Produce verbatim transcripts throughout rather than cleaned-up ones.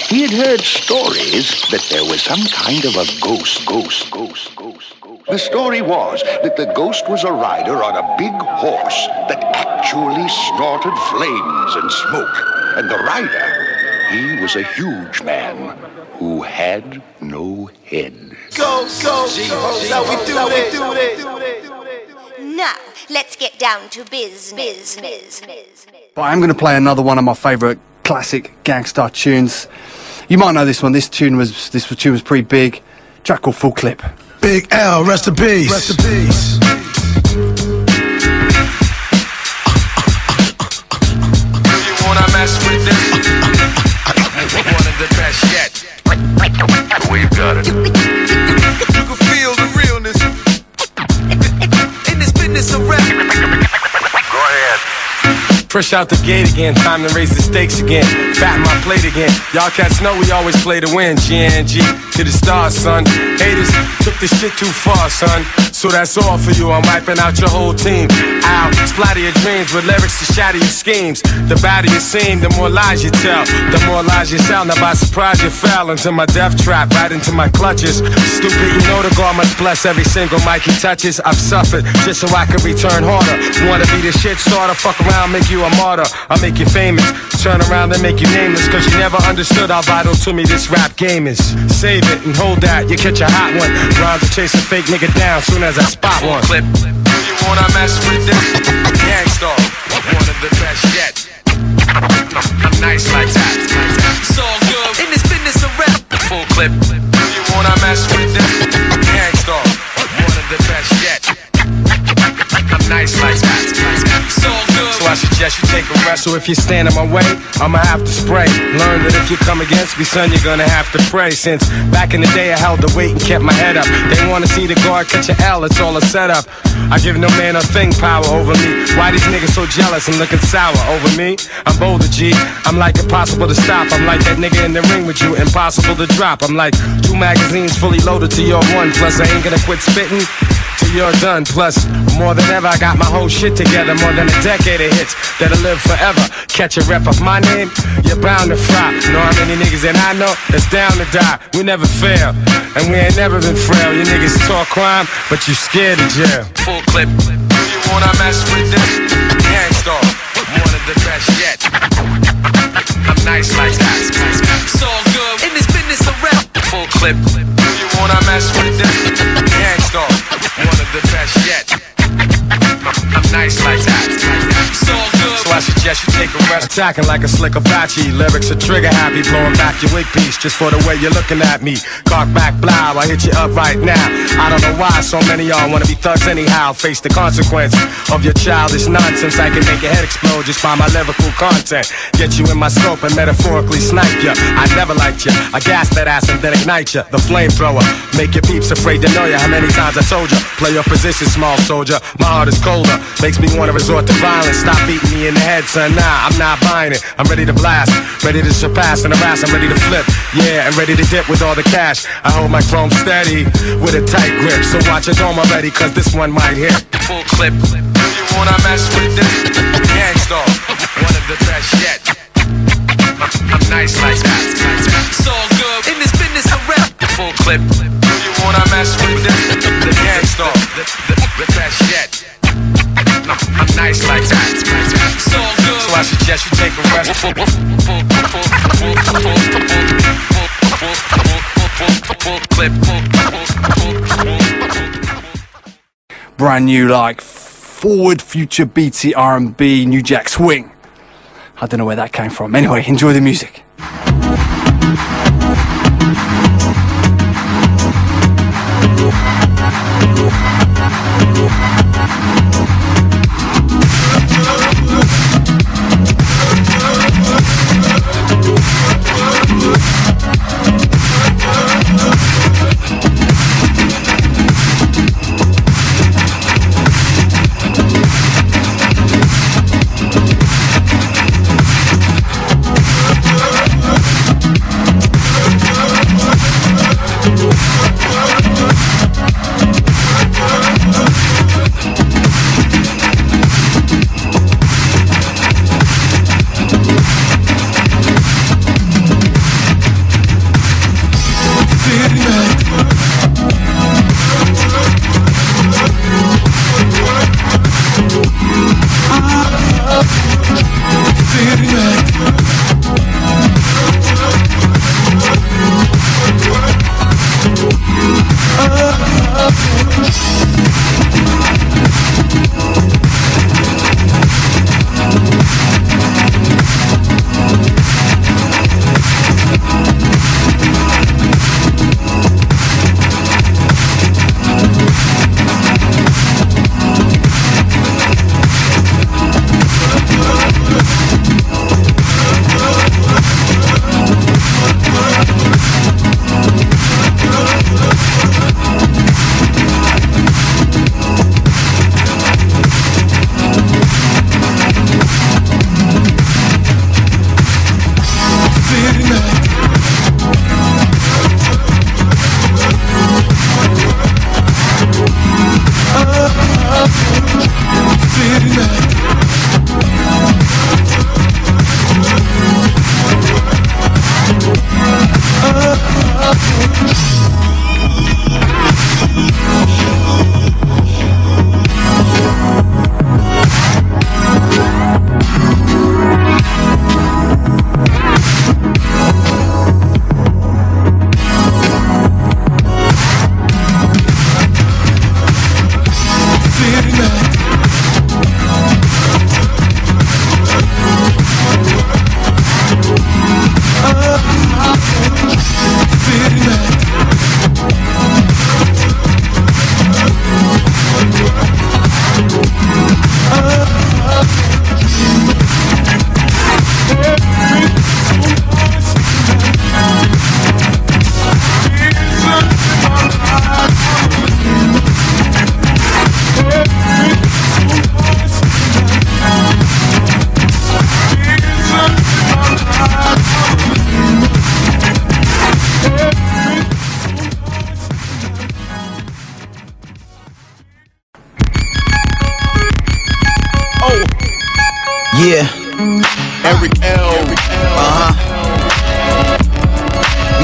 He had heard stories that there was some kind of a ghost, ghost, ghost, ghost, ghost. The story was that the ghost was a rider on a big horse that actually snorted flames and smoke. And the rider, he was a huge man who had no head. Go, go, go, how we do this. Now, let's get down to business. business. But I'm going to play another one of my favourite classic gangsta tunes. You might know this one. This tune was this tune was pretty big. Track called Full Clip. Big L, rest in peace. Rest in peace. Do you wanna mess with this? One of the best yet. We've got it. You can feel the realness in this business of rap. Go ahead. Fresh out the gate again, time to raise the stakes again. Fatten my plate again. Y'all cats know we always play to win. G N G to the stars, son. Haters took this shit too far, son. So that's all for you. I'm wiping out your whole team. Ow, splatter your dreams with lyrics to shatter your schemes. The badder you seem, the more lies you tell. The more lies you tell. Now by surprise you fell into my death trap, right into my clutches. Stupid, you know the God must bless every single mic he touches. I've suffered just so I can return harder. Wanna be the shit starter? Fuck around, make you a martyr. I'll make you famous. Turn around and make you nameless. Cause you never understood how vital to me this rap game is. Save it and hold that, you catch a hot one. Rhymes will chase a fake nigga down soon as I spot one. Clip. Do you wanna mess with this? Gangstar, one of the best yet. I'm nice like that. It's all good in this business of rap. Full clip. Do you wanna mess with this? Gangstar, one of the best yet. I'm nice like that. It's all good. So I suggest you take a rest. So if you stand in my way, I'ma have to spray. Learn that if you come against me, son, you're gonna have to pray. Since back in the day I held the weight and kept my head up. They wanna see the guard catch an L, it's all a setup. I give no man a thing power over me. Why these niggas so jealous and looking sour over me? I'm bolder, G. I'm like impossible to stop. I'm like that nigga in the ring with you, impossible to drop. I'm like two magazines fully loaded to your one. Plus I ain't gonna quit spitting till you're done. Plus, more than ever, I got my whole shit together. More than a decade of hits that'll live forever. Catch a rep of my name, you're bound to fry. Know how many niggas that I know that's down to die. We never fail, and we ain't never been frail. You niggas talk crime, but you scared of jail. Full clip. Do you wanna mess with this? Gangstar, one of the best yet. I'm nice like that. It's all good in this business of rap. Full clip. Do you wanna mess with this? Gangstar, one of the best yet. I'm nice like that. It's all good. So I suggest you take a rest. Attacking like a slick Apache. Lyrics are trigger happy. Blowing back your wig piece just for the way you're looking at me. Cock back, blow. I hit you up right now. I don't know why so many y'all wanna be thugs anyhow. Face the consequence of your childish nonsense. I can make your head explode just by my lyrical content. Get you in my scope and metaphorically snipe ya. I never liked ya. I gas that ass and then ignite ya. The flamethrower. Make your peeps afraid to know ya. How many times I told ya? Play your position, small soldier. My heart is colder. Makes me wanna resort to violence. Stop beating me in the head, son. Nah, I'm not buying it. I'm ready to blast. Ready to surpass and harass. I'm ready to flip. Yeah, and ready to dip with all the cash. I hold my chrome steady with a tight grip. So watch your dome already, cause this one might hit. Full clip. Do you wanna mess with this? Gangstar, one of the best yet. I'm nice like that. It's all good in this business of rap. Full clip. Do you wanna mess with this? The Gangstar, the, the, the best yet. I'm nice like that. It's all good. So I suggest you take a rest. Full, full, full, full, full, full, full clip. Brand new, like forward future beatsy R and B, New Jack Swing. I don't know where that came from. Anyway, enjoy the music. Yeah.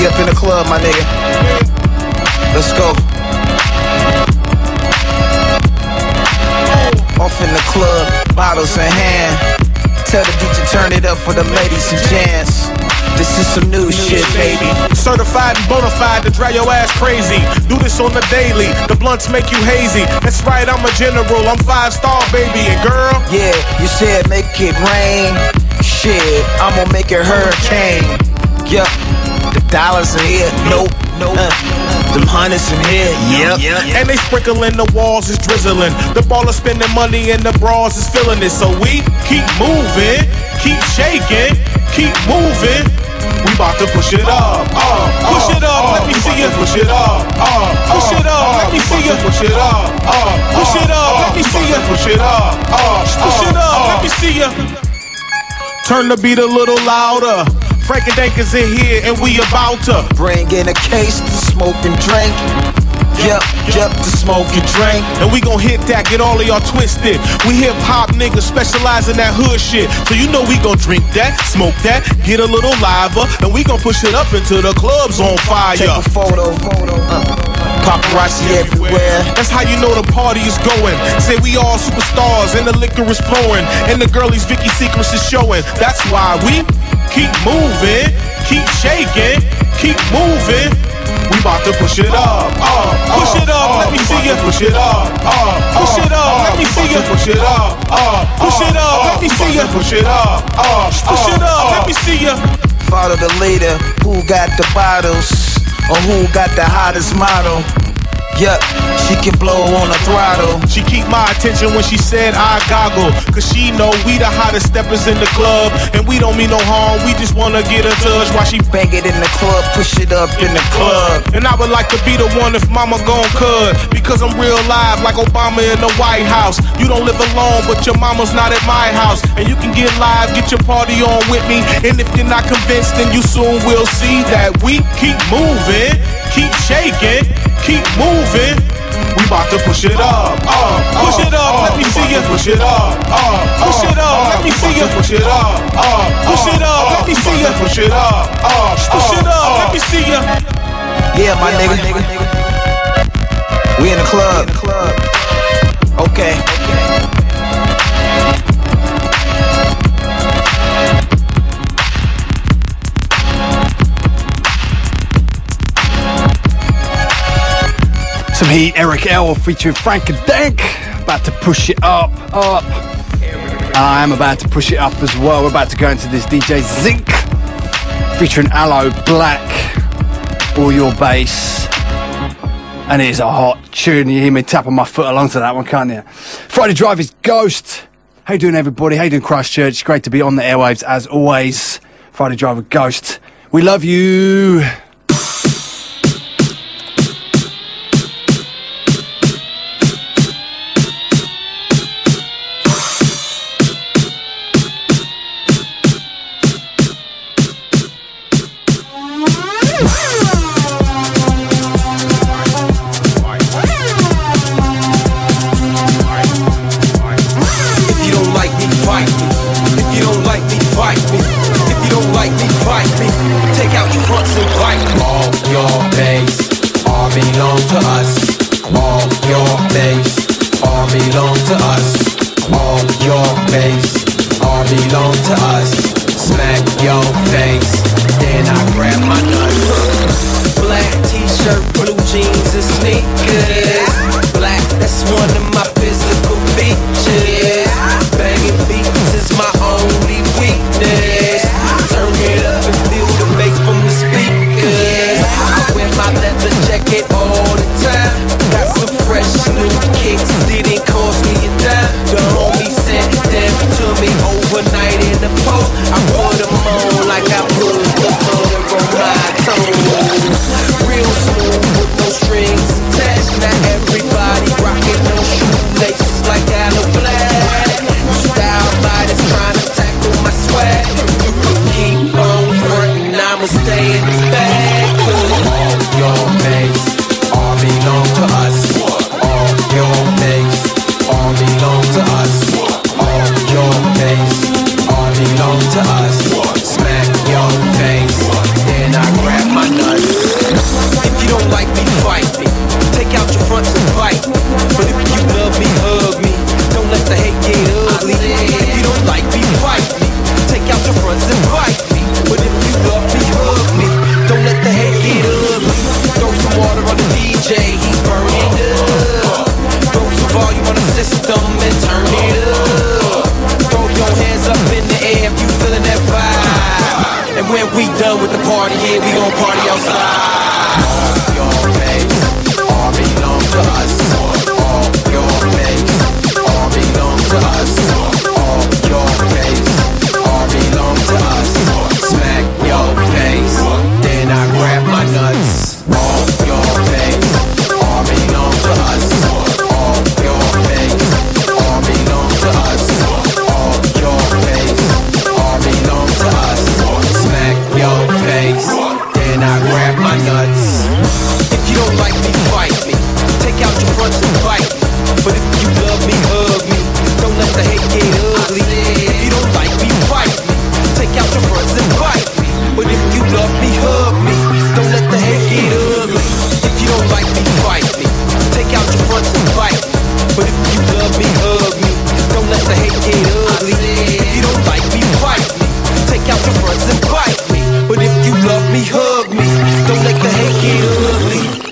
We up in the club, my nigga. Let's go. Off in the club, bottles in hand. Tell the D J turn it up for the ladies and gents. This is some new shit, baby. Certified and bona fide to drive your ass crazy. Do this on the daily, the blunts make you hazy. That's right, I'm a general, I'm five star, baby. And girl, yeah, you said make it rain. Shit, I'm gonna make it hurricane. Yup, the dollars in here, nope, nope. Uh, them hundreds in here, yep, yep. And they sprinkling the walls, is drizzling. The ball is spending money and the bras is feeling it. So we keep moving, keep shaking, keep moving. We bout to push it up, up, push it up, let me see you. Push it up, up, push it up, let me see you. Push it up, up, push it up, let me see you. Push it up, up, push it up, let me see you. Turn the beat a little louder. Frank and Dank is in here and we about to bring in a case to smoke and drink. Yup, yup, to smoke and drink. And we gon' hit that, get all of y'all twisted. We hip hop niggas specialize in that hood shit. So you know we gon' drink that, smoke that, get a little liver, and we gon' push it up into the clubs on fire. Take a photo, photo, uh, paparazzi everywhere. That's how you know the party is going. Say we all superstars and the liquor is pouring, and the girlies Vicky Secrets is showing. That's why we keep moving, keep shaking, keep moving. We bout to push it up, up, push it up, let me see you. Push it up, up, push it up, let me see you. Push it up, up, push it up, let me see you. Push it up, up, push it up, let me see you. Follow the leader, who got the bottles, or who got the hottest model. Yup, she can blow on the throttle. She keep my attention when she said I goggle, cause she know we the hottest steppers in the club. And we don't mean no harm, we just wanna get a touch while she bang it in the club, push it up in the club. And I would like to be the one if mama gon' cut, because I'm real live like Obama in the White House. You don't live alone, but your mama's not at my house. And you can get live, get your party on with me. And if you're not convinced, then you soon will see that we keep moving, keep shaking, keep moving. We bout to push it up, up, push it up, let me see you. Push it up, up, push it up, let me see you. Push it up, up, push it up, let me see you. Push it up, up, push it up, let me see you. Yeah, my nigga, we in the club. Okay. Some heat, Eric L featuring Frank and Dank. About to push it up, up. I'm about to push it up as well. We're about to go into this D J Zinc featuring Aloe Black. All Your Bass. And it is a hot tune. You hear me tapping my foot along to that one, can't you? Friday Drive is Ghost. How you doing, everybody? How you doing, Christchurch? Great to be on the airwaves as always. Friday Drive with Ghost. We love you. All the time, got some fresh new kicks, didn't cost me a dime. yeah, we gon' party outside. All your babies all belong to us. All your babies all belong to us. All your babies all belong to us. Smack your face, then I grab my nuts. All your babies all belong to us. All your babies all belong to us. All your babies all belong to us. Smack your face, then I grab my nuts. If you don't like me, fight me. Take out your fronts and bite me. But if you love me, hug me. Don't let the hate get ugly. If you don't like me, fight me. Take out your fronts and bite me. But if you love me, hug me. Don't let the hate get ugly. If you don't like me, fight me. Take out your fronts and bite me. But if you love me, hug me. Don't let the hate get ugly. If you don't like me, fight me. Take out your fronts and bite me. But if you love me, hug me. Don't let the hate get ugly.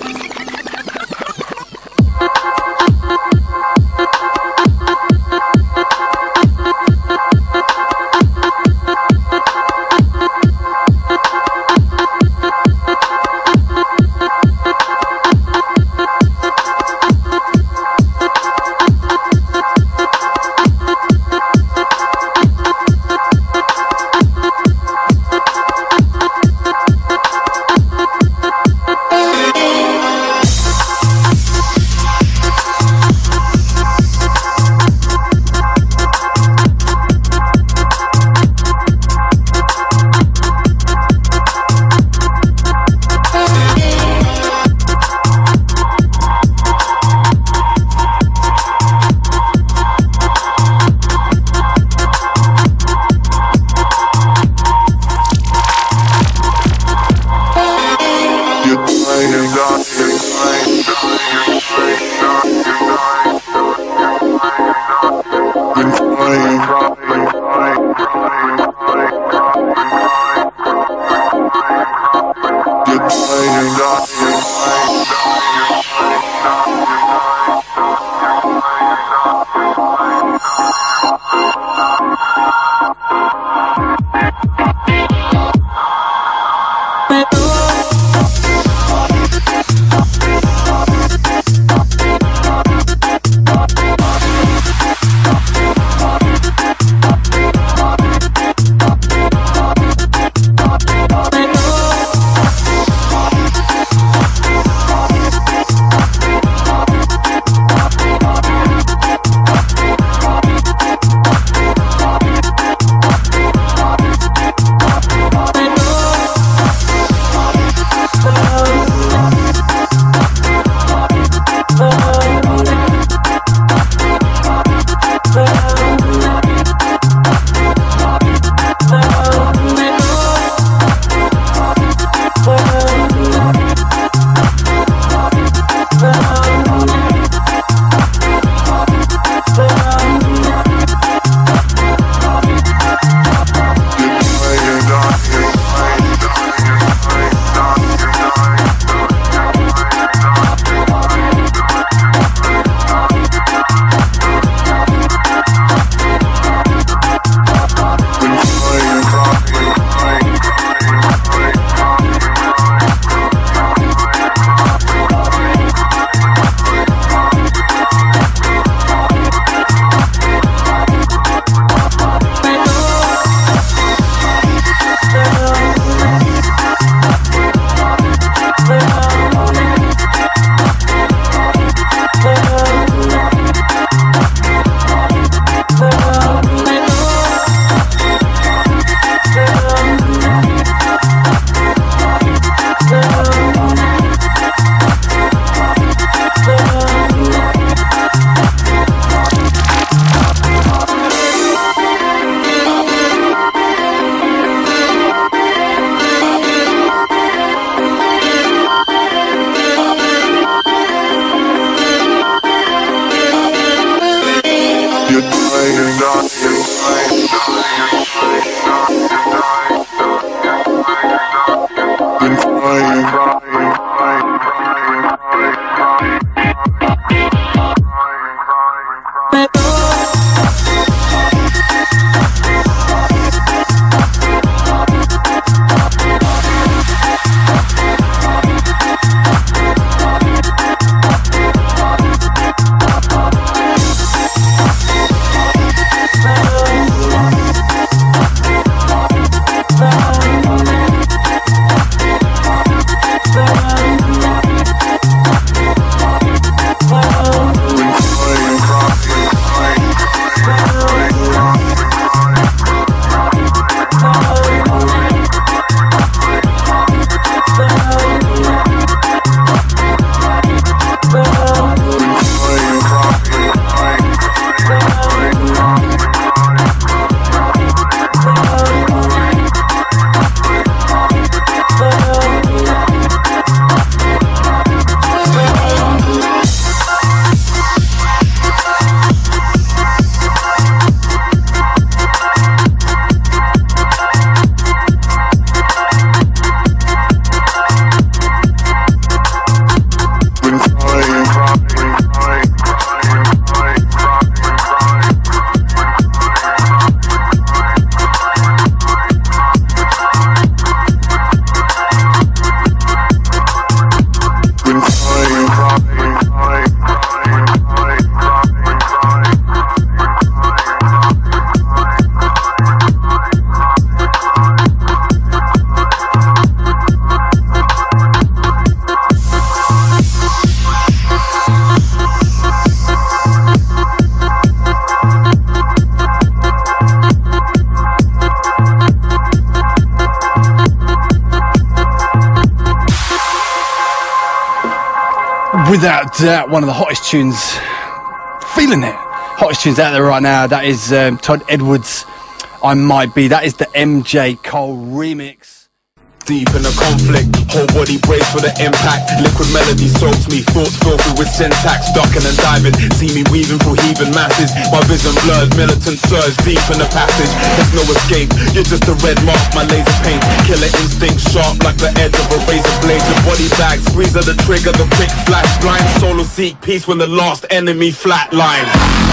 Without doubt, one of the hottest tunes, feeling it, hottest tunes out there right now. That is um, Todd Edwards, I Might Be. That is the M J Cole remix. Deep in a conflict, whole body brace for the impact. Liquid melody soaks me, thoughts filthy with syntax. Ducking and diving, see me weaving through heaving masses. My vision blurs, militant surge deep in the passage. There's no escape, you're just a red mark, my laser paint. Killer instinct sharp like the edge of a razor blade. Your body bag, squeeze of the trigger, the quick flash. Blind solo seek peace when the last enemy flatline.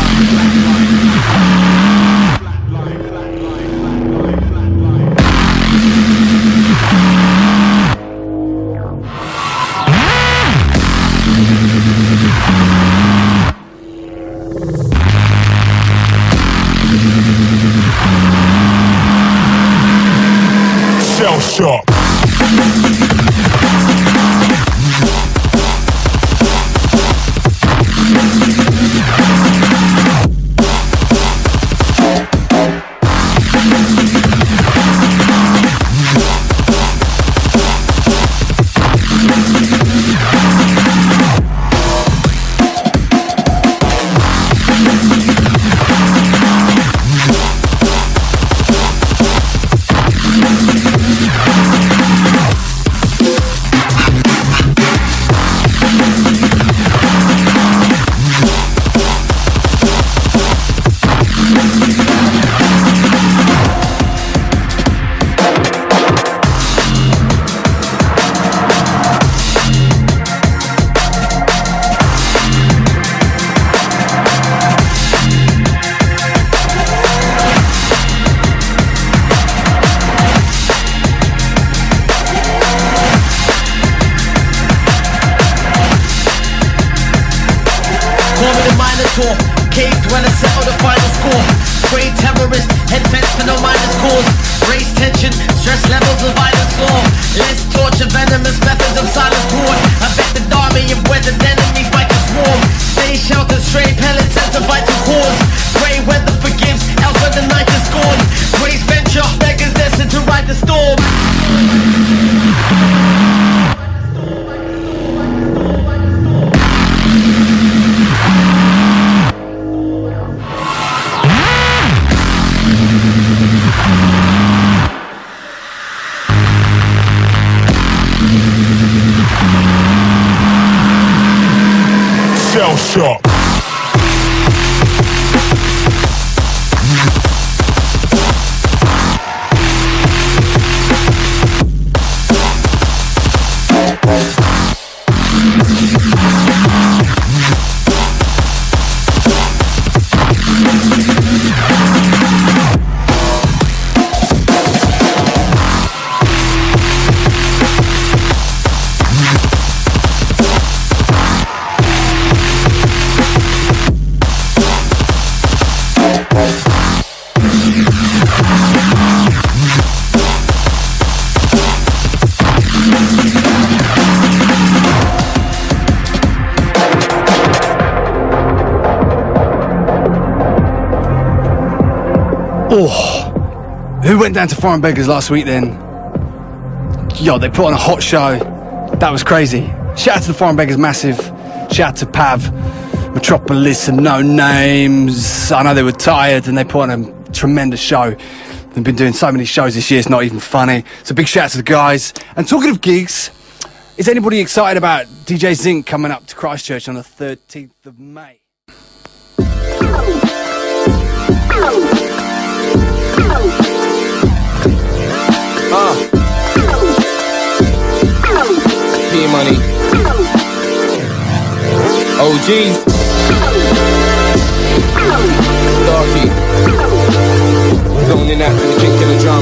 Shell shock. Caved when I settle the final score. Grey terrorist, head bent for no minus cause. Raise tension, stress levels of violence soar. Less torture, venomous methods of silence toward. I bet the army of weather, the enemy fight the swarm. Stay sheltered, stray pellets, and to vital cause. Grey weather forgives, else when the night is gone. Grey's venture, beggars destined to ride the storm. Shell shock. Oh, who went down to Foreign Beggars last week then? Yo, they put on a hot show. That was crazy. Shout out to the Foreign Beggars, massive. Shout out to Pav, Metropolis and No Names. I know they were tired and they put on a tremendous show. They've been doing so many shows this year, it's not even funny. So big shout out to the guys. And talking of gigs, is anybody excited about D J Zinc coming up to Christchurch on the thirteenth of May? Uh. P-Money O Gs Starkey zoning out to the kick in the drum.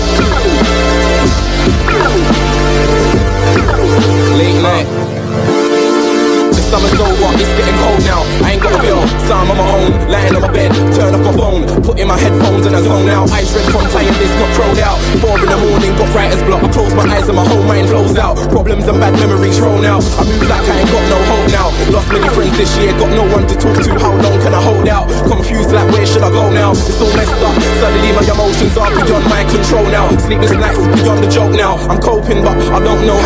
Late night. The summer's over, it's getting cold now. I ain't got a bill, so I'm on my own. Lying on my bed, turn off my phone. Put in my headphones and I zone out. Eyes red from tiredness, not crowed out. Four in the morning, got writer's block. I close my eyes and my whole mind flows out. Problems and bad memories thrown out. I move like I ain't got no hope now. Lost many friends this year, got no one to talk to. How long can I hold out? Confused like where should I go now? It's all messed up, suddenly my emotions are beyond my control now. Sleepless nights beyond the joke now. I'm coping but I don't know how. So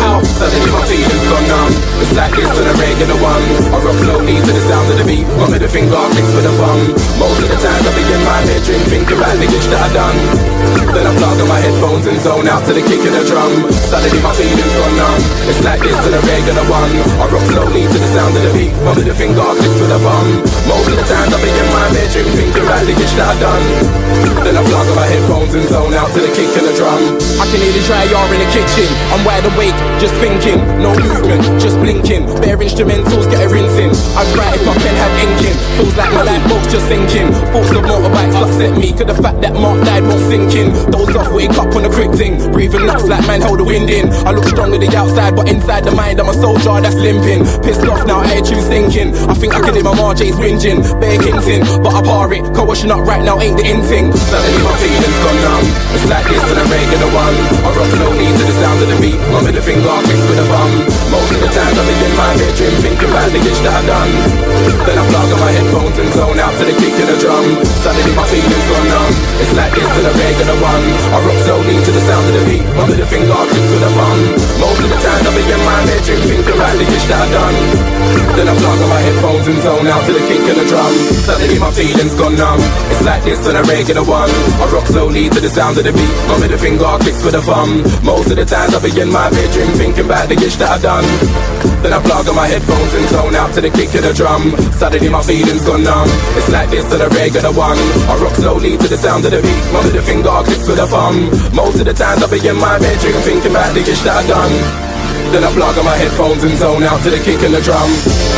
Suddenly my feelings gone numb. It's like this on a regular one. I rock slowly to the sound of the beat. One with the finger clicks for the thumb. Most of the time I be in my bedroom thinking about the gish that I done. Then I plug on my headphones and zone out to the kick of the drum. Suddenly my feelings gone numb. It's like this on a regular one. I rock slowly to the sound of the beat. One with the finger clicks for the thumb. Most of the time I be in my bedroom thinking about the gish that I done. Then I plug on my headphones and zone out to the kick of the drum. I can hear the dry yard in the kitchen. I'm wide awake, just thinking. No movement, just blinking. Bare instrumentals get a rinsing. I'd write if my pen had inking. Feels like my life boat's just sinking. Thoughts of motorbikes upset me. Cause the fact that Mark died won't sink in. Those off, wake up on the quick thing. Breathing nuts like man hold the wind in. I look strong on the outside, but inside the mind I'm a soldier that's limping. Pissed off now, attitude sinking. I think I can hear my R J's whinging. Bare Kingston, but I par it. Cause washing up right now ain't the in thing. Suddenly my feelings gone numb. It's like this on a regular one. I rock slowly to the sound of the beat. One with the finger clicks with a bum. Most of the time I be in my bedroom thinking about the gish that I done. Then I plug on my headphones and zone out to the kick of the drum. Suddenly my feelings gone numb. It's like this on a regular one. I rock slowly to the sound of the beat. One with the finger clicks with a bum. Most of the time I be in my bedroom thinking about the gish that I done. Then I plug on my headphones and zone out to the kick of the drum. Suddenly my feelings gone numb. It's like this on a regular one. I rock slowly to the sound of the beat. One with the finger clicks with a thumb. Most of the times I be in my bedroom thinking about the gish that I done. Then I plug on my headphones and zone out to the kick of the drum. Suddenly my feelings gone numb. It's like this on a regular one. I rock slowly to the sound of the beat. One with the finger clicks with a thumb. Most of the times I be in my bedroom thinking about the gish that I done. Then I plug on my headphones and zone out to the kick of the drum.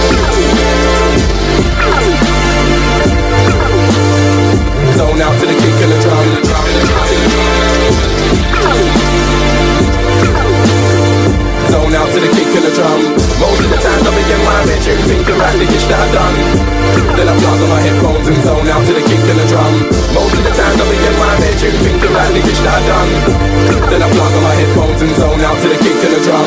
Zone out to the kick of the drum. Zone out to the kick of the drum. Most of the time I be in my bedroom thinking about the gish that I done. Then I plug on my headphones and zone out to the kick of the drum. Most of the time I be in my bedroom thinking about the gish that I done. Then I plug on my headphones and zone out to the kick of the drum.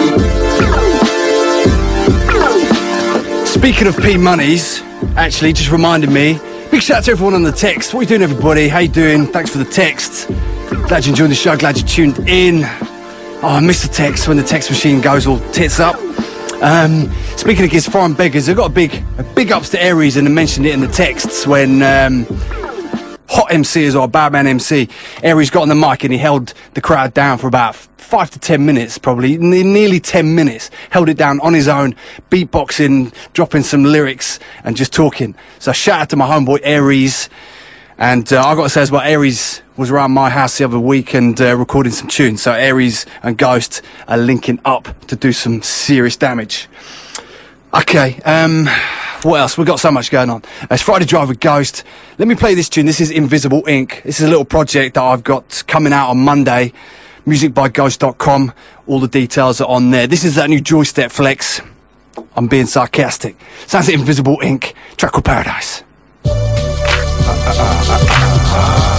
Speaking of P Monies, actually just reminded me, big shout out to everyone on the text. What are you doing, everybody? How you doing? Thanks for the text. Glad you enjoyed the show, glad you tuned in. Oh, I miss the text when the text machine goes all tits up. Um, speaking of kids, foreign beggars, I've got a big, a big ups to Aries, and I mentioned it in the texts when um, hot M Cs or a bad man M C, Aries got on the mic and he held the crowd down for about five to ten minutes, probably nearly ten minutes. Held it down on his own, beatboxing, dropping some lyrics, and just talking. So shout out to my homeboy Aries. And uh, I got to say as well, Aries was around my house the other week and uh, recording some tunes. So Aries and Ghost are linking up to do some serious damage. Okay, um, what else? We've got so much going on. Uh, it's Friday Drive with Ghost. Let me play this tune. This is Invisible Ink. This is a little project that I've got coming out on Monday. music by ghost dot com. All the details are on there. This is that new Joystep Flex. I'm being sarcastic. Sounds like Invisible Ink. Track called Paradise. Uh, uh, uh, uh, uh, uh.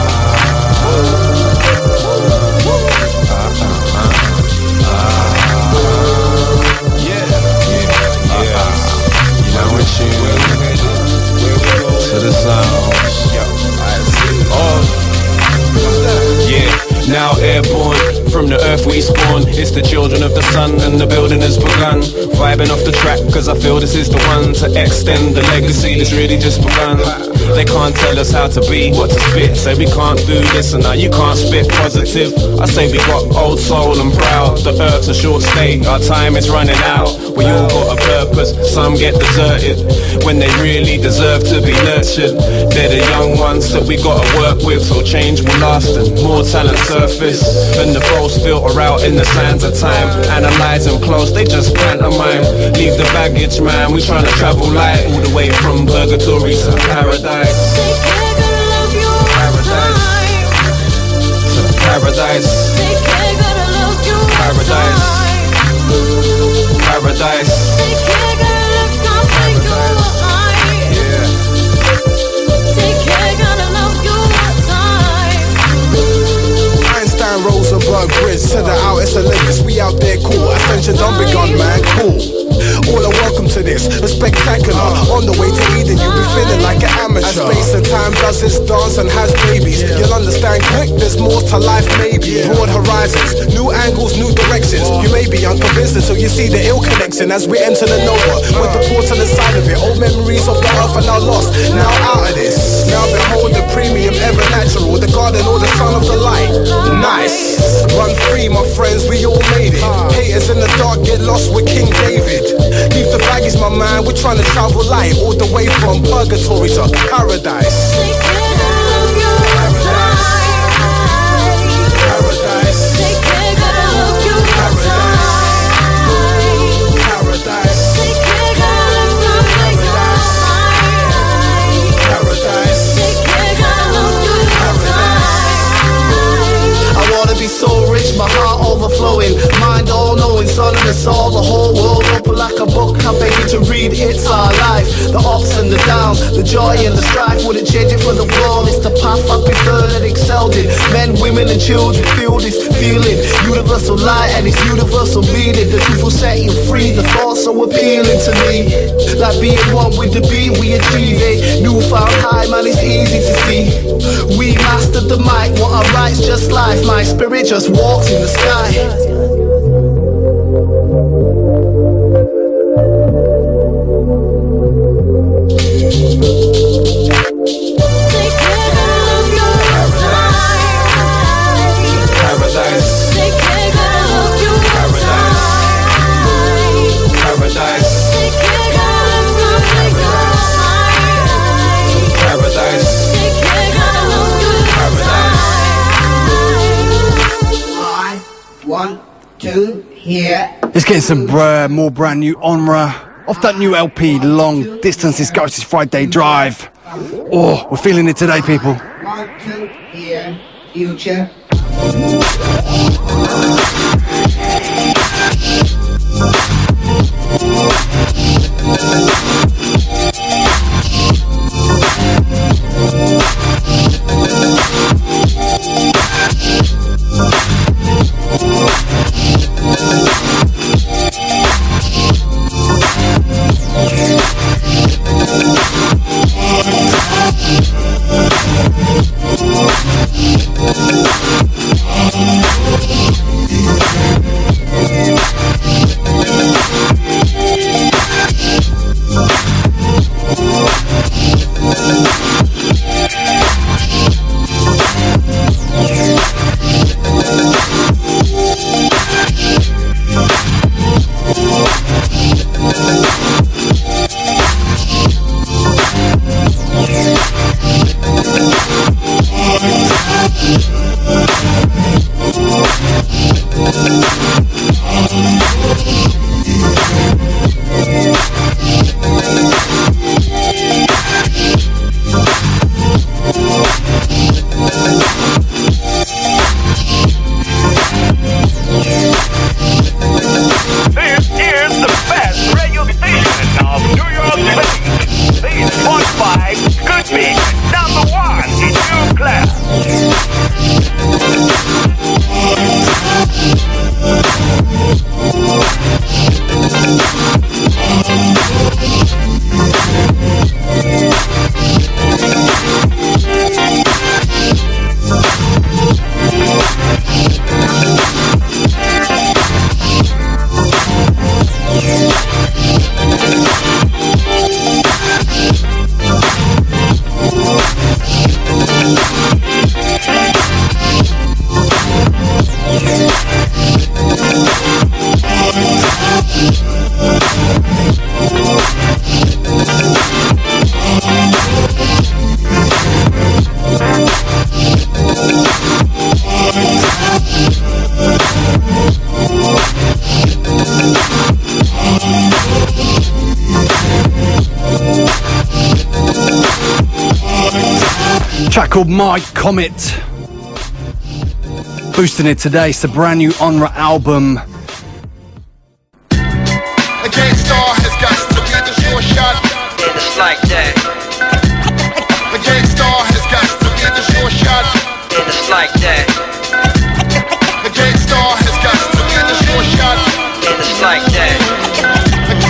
To the sounds. Oh, yeah. Now airborne from the earth we spawn. It's the children of the sun and the building has begun. Vibing off the track cause I feel this is the one to extend the legacy that's really just begun. They can't tell us how to be, what to spit. Say we can't do this and now you can't spit positive. I say we got old soul and proud. The earth's a short stay, our time is running out. We all got a purpose, some get deserted when they really deserve to be nurtured. They're the young ones that we gotta work with, so change will last and more talent surface. And the false filter out in the sands of time. Analyze them close, they just pantomime. Leave the baggage, man, we tryna travel light all the way from purgatory to paradise. Paradise. To paradise. Paradise. Paradise. Rosenberg Bridge, to the out, it's Olympus, we out there cool. Ascension done begun, man, cool. All are welcome to this, a spectacular. On the way to Eden, you'll be feeling like an amateur. As space and time does its dance and has babies, you'll understand quick there's more to life maybe. Broad horizons, new angles, new directions. You may be unconvinced until you see the ill connection as we enter the Nova. With the portal inside of it, old memories of the earth are now lost, now out of this. Now behold the premium, ever natural, the garden or the sun of the light. Nice, run free my friends, we all made it. Haters in the dark get lost with King David. Leave the baggies my man, we're trying to travel light, all the way from purgatory to paradise. So rich, my heart overflowing, mind all knowing, son of the soul, the whole world open like a book, I beg you to read, it's our life. The ups and the downs, the joy and the strife, wouldn't change it for the world, it's the path I preferred and excelled in. Men, women and children feel this feeling, universal light and its universal meaning. The truth will set you free, the thoughts so appealing to me. Like being one with the beat, we achieve it. Newfound high, man, it's easy to see. We mastered the mic, what our rights just life, my spirit just walks in the sky. Let's get some uh, more brand new Onra off that new L P, Long Distance. This Ghost is Friday Drive. Oh, we're feeling it today, people. One, two, here, future. Track called My Comet. Boosting it today. It's the brand new Onra album. A gangstar has got to be the short shot. And it's like that. A gangstar has got to be the short shot. And it's like that. A gangstar has got to be the short shot. And it's like that. A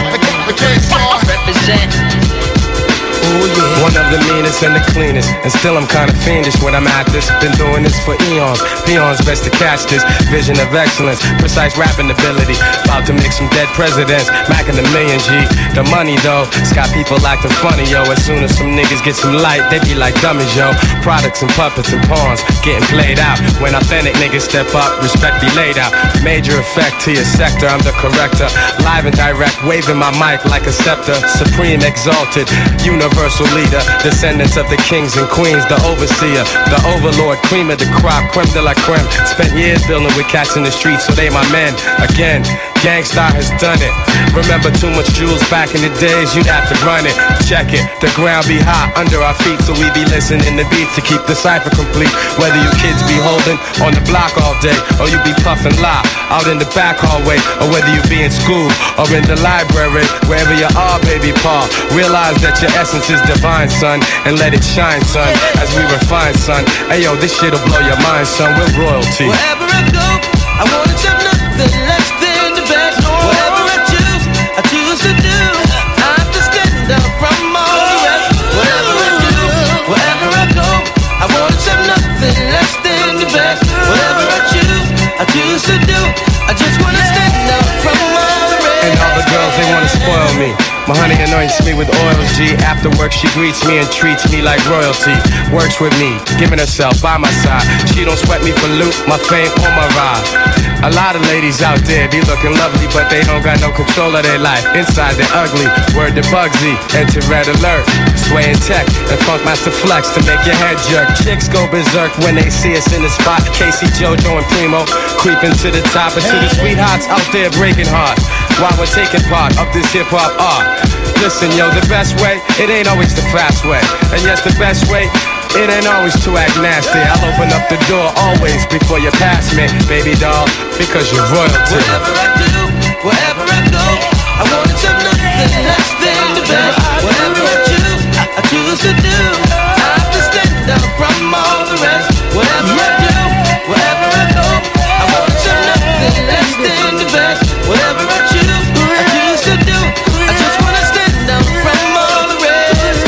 One of the meanest and the cleanest, and still I'm kinda fiendish when I'm at this. Been doing this for eons, peons best to catch this. Vision of excellence, precise rapping ability. About to mix some dead presidents, macking a million G. The money though, it's got people acting funny, yo. As soon as some niggas get some light, they be like dummies, yo. Products and puppets and pawns getting played out. When authentic niggas step up, respect be laid out. Major effect to your sector, I'm the corrector. Live and direct, waving my mic like a scepter. Supreme exalted, universal leader. Descendants of the kings and queens, the overseer, the overlord, cream of the crop, creme de la creme. Spent years building with cats in the streets, so they my men. Again, Gangstar has done it. Remember too much jewels back in the days, you'd have to run it. Check it, the ground be hot under our feet, so we be listening to beats to keep the cipher complete. Whether you kids be holding on the block all day, or you be puffing loud out in the back hallway, or whether you be in school or in the library, wherever you are, baby Paul, realize that your essence is divine, son, and let it shine, son, as we refine, son. Hey yo, this shit'll blow your mind, son, we're royalty. Wherever I go, I wanna accept nothing less than the best. Whatever I choose, I choose to do. I have to stand up from all the rest. Whatever I do, wherever I go, I wanna accept nothing less than the best. Whatever I choose, I choose to do. I just wanna stand up from all the rest. And all the girls, they wanna spoil me. My honey anoints me with oil, G. After work, she greets me and treats me like royalty. Works with me, giving herself by my side. She don't sweat me for loot, my fame or my ride. A lot of ladies out there be looking lovely, but they don't got no control of their life. Inside they're ugly, word to Bugsy, enter red alert. Swaying tech and Funkmaster Flex to make your head jerk. Chicks go berserk when they see us in the spot. Casey, JoJo, and Primo creeping to the top, and to the sweethearts out there breaking hearts while we're taking part of this hip-hop art. Listen, yo, the best way, it ain't always the fast way. And yes, the best way, it ain't always to act nasty. I'll open up the door always before you pass me, baby doll, because you're royalty. Wherever I do, wherever I go, I want to accept nothing less than the best. Whatever I choose, I choose to do. I have to stand up from all the rest. Whatever I do, wherever I go, I want to accept nothing less than the best. Whatever I choose, I choose to do. I just want to stand up from all the rest.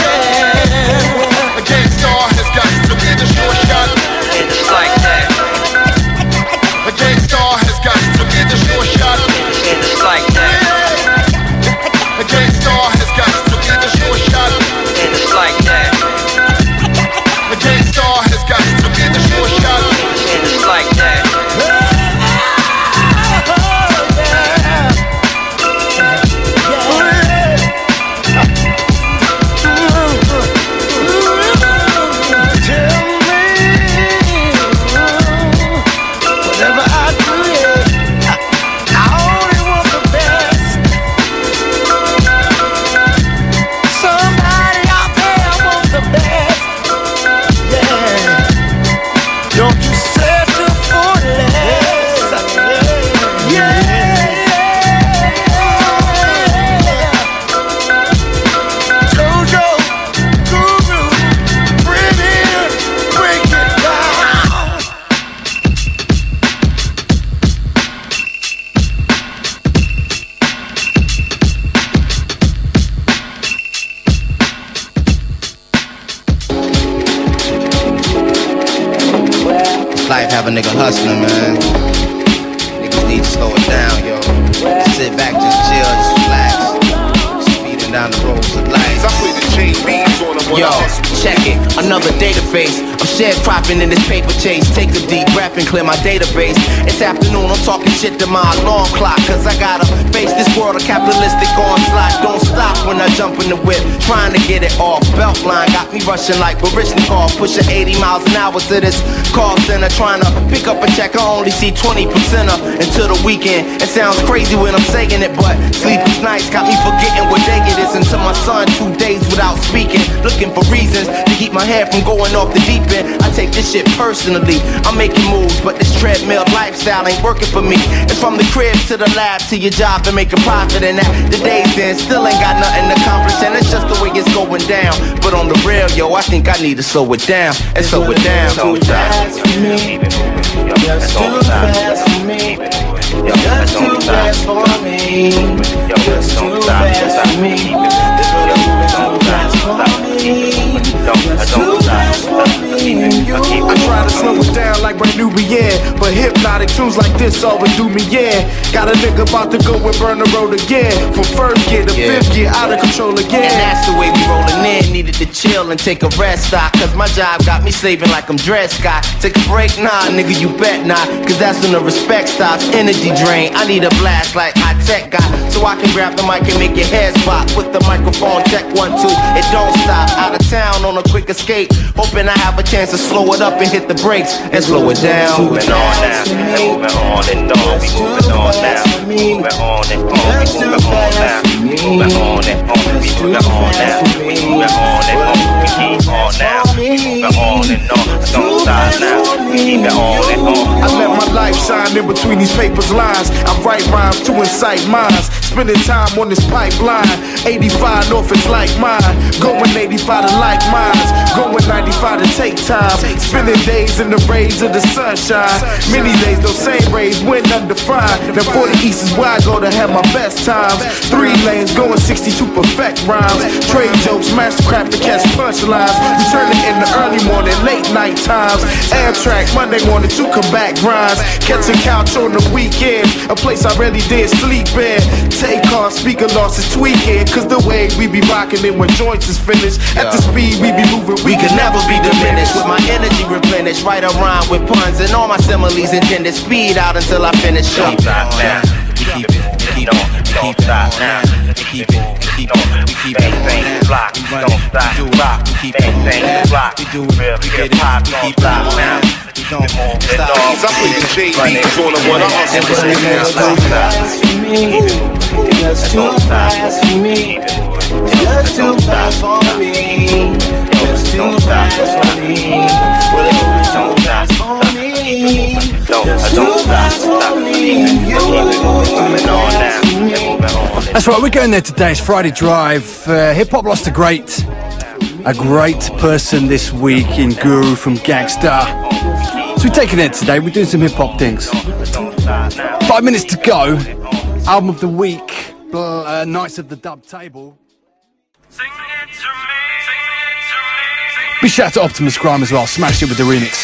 A Gangstar has got to be the short shot. And it's like that. A Gangstar has got to be the short shot. And it's like that. A Gangstar has got to be the short shot. And it's like that. A Gangstar has got to be the short shot. And it's like that. Life have a nigga hustling, man. Niggas need to slow it down, yo. Sit back, just chill, just relax. Speeding down the roads of life. Yo, check it, another database. I'm sharecropping in this paper chase. Take a deep breath and clear my database. It's afternoon, I'm talking shit to my alarm clock. Cause I gotta face this world of capitalistic onslaught. Don't stop when I jump in the whip, trying to get it off. Beltline got me rushing like Baryshnikov, pushing eighty miles an hour to this call center. Trying to pick up a check, I only see twenty percent of until the weekend. It sounds crazy when I'm saying it, but sleepless nights got me forgetting what day it is. Until my son, two days without speaking, looking for reasons to keep my head from going off the deep end. I take this shit personally, I'm making moves, but this treadmill lifestyle ain't working for me. It's from the crib to the lab to your job to make a profit, and that the day's in, still ain't got nothing accomplished, and it's just the way it's going down. But on the real, yo, I think I need to slow it down and slow it down. Too fast for me, just too fast for me, just too fast for me, just too fast for me, just too fast for me. we in. But hypnotic tunes like this always do me in. Got a nigga about to go and burn the road again. From first gear to Yeah. fifth gear, out of control again. And that's the way we rollin' in. Needed to chill and take a rest stop. Cause my job got me saving like I'm dressed, Scott. Take a break, nah, nigga, you bet not. Cause that's when the respect stops. Energy drain. I need a blast like high tech guy. So I can grab the mic and make your head pop. With the microphone, check one, two. It don't stop. Out of town on a quick escape. Hoping I have a chance to slow it up and hit the brakes and slow it down. Moving on now, and moving on and on. We moving on now, moving on and on. We moving on now, moving on and on. We moving on now, we moving on and on. We keep on now, we moving on and on. Don't stop now, we keep it on and on. I let my life shine in between these papers lines. I write rhymes to incite minds. Spending time on this pipeline. eighty-five north is like mine. Going eighty-five to like mines. Going ninety-five to take time. Spending days in the rays of the sunshine. Many days those same rays went undefined. Now forty east is where I go to have my best times. Three lanes going sixty-two perfect rhymes. Trade jokes, mastercraft to catch punchlines. Returning in the early morning, late night times. Amtrak, Monday morning to come back grinds. Catch a couch on the weekend. A place I really did sleep in. Take off, speaker losses tweaking. Cause the way we be rocking it when joints is finished. At the speed we be moving, We could never be diminished. With my energy replenished. Write a rhyme with puns and all my similes intended. Speed out until I finish up. Keep it now, keep it, keep it, don't stop now. Keep it, keep it, keep it. Bang, block, don't stop, rock. Bang, bang, block. Real hip hop, don't stop now. Keep it moving on. I put the J B's on the one I hustle Just right too fast for me. Just too fast for me. Just too fast for me. Don't stop for me. Don't, don't stop, stop. Keep it moving on now. Moving on. That's right, we're going there today. It's Friday Drive. Uh, Hip Hop lost a great, a great person this week in Guru from Gangsta. So we're taking it today. We're doing some hip hop things. Five minutes to go. Album of the week. Uh, Knights of the Dub Table. Big shout out to Optimus Grime as well. Smashed it with the remix.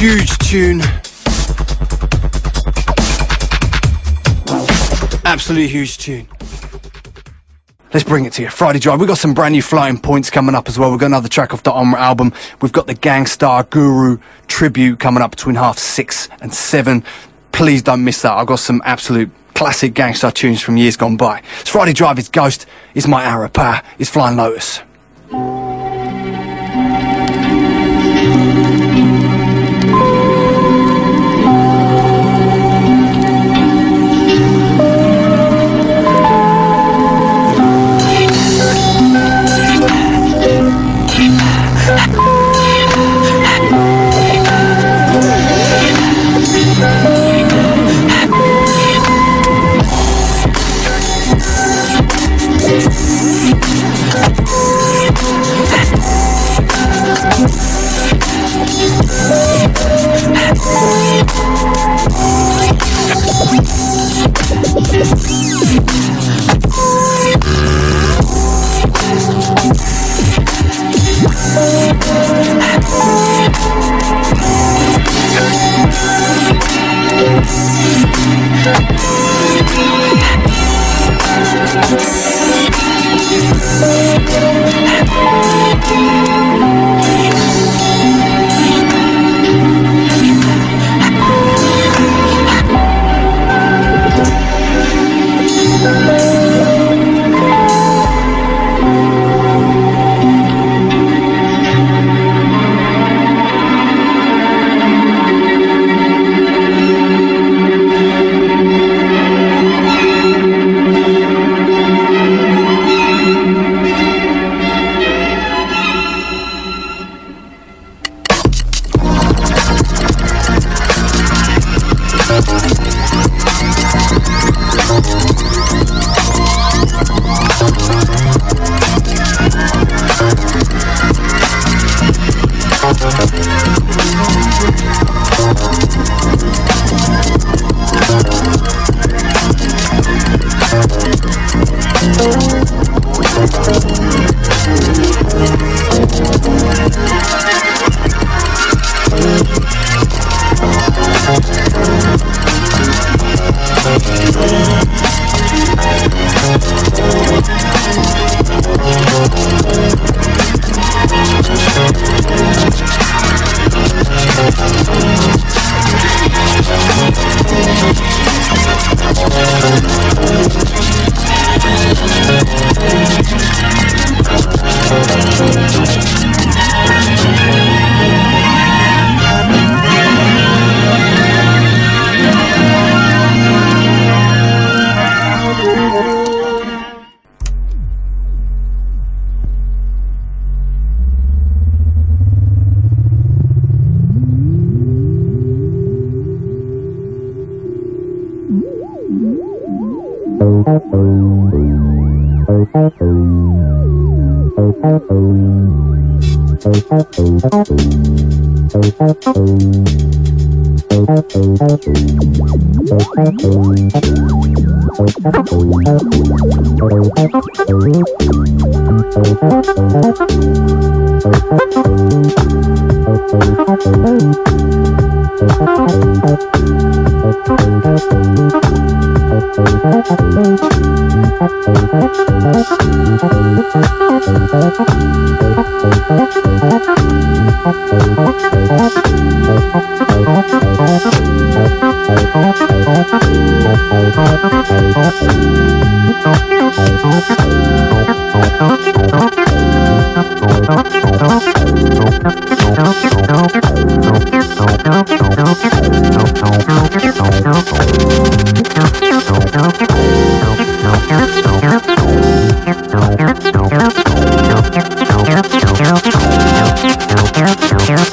Huge tune. Absolutely huge tune. Let's bring it to you. Friday Drive. We've got some brand new Floating Points coming up as well. We've got another track off the Omra album. We've got the Gang Starr Guru tribute coming up between half six and seven. Please don't miss that. I've got some absolute classic Gang Starr tunes from years gone by. It's Friday Drive. It's Ghost. It's My Hour of Power. It's Flying Lotus. Thank you.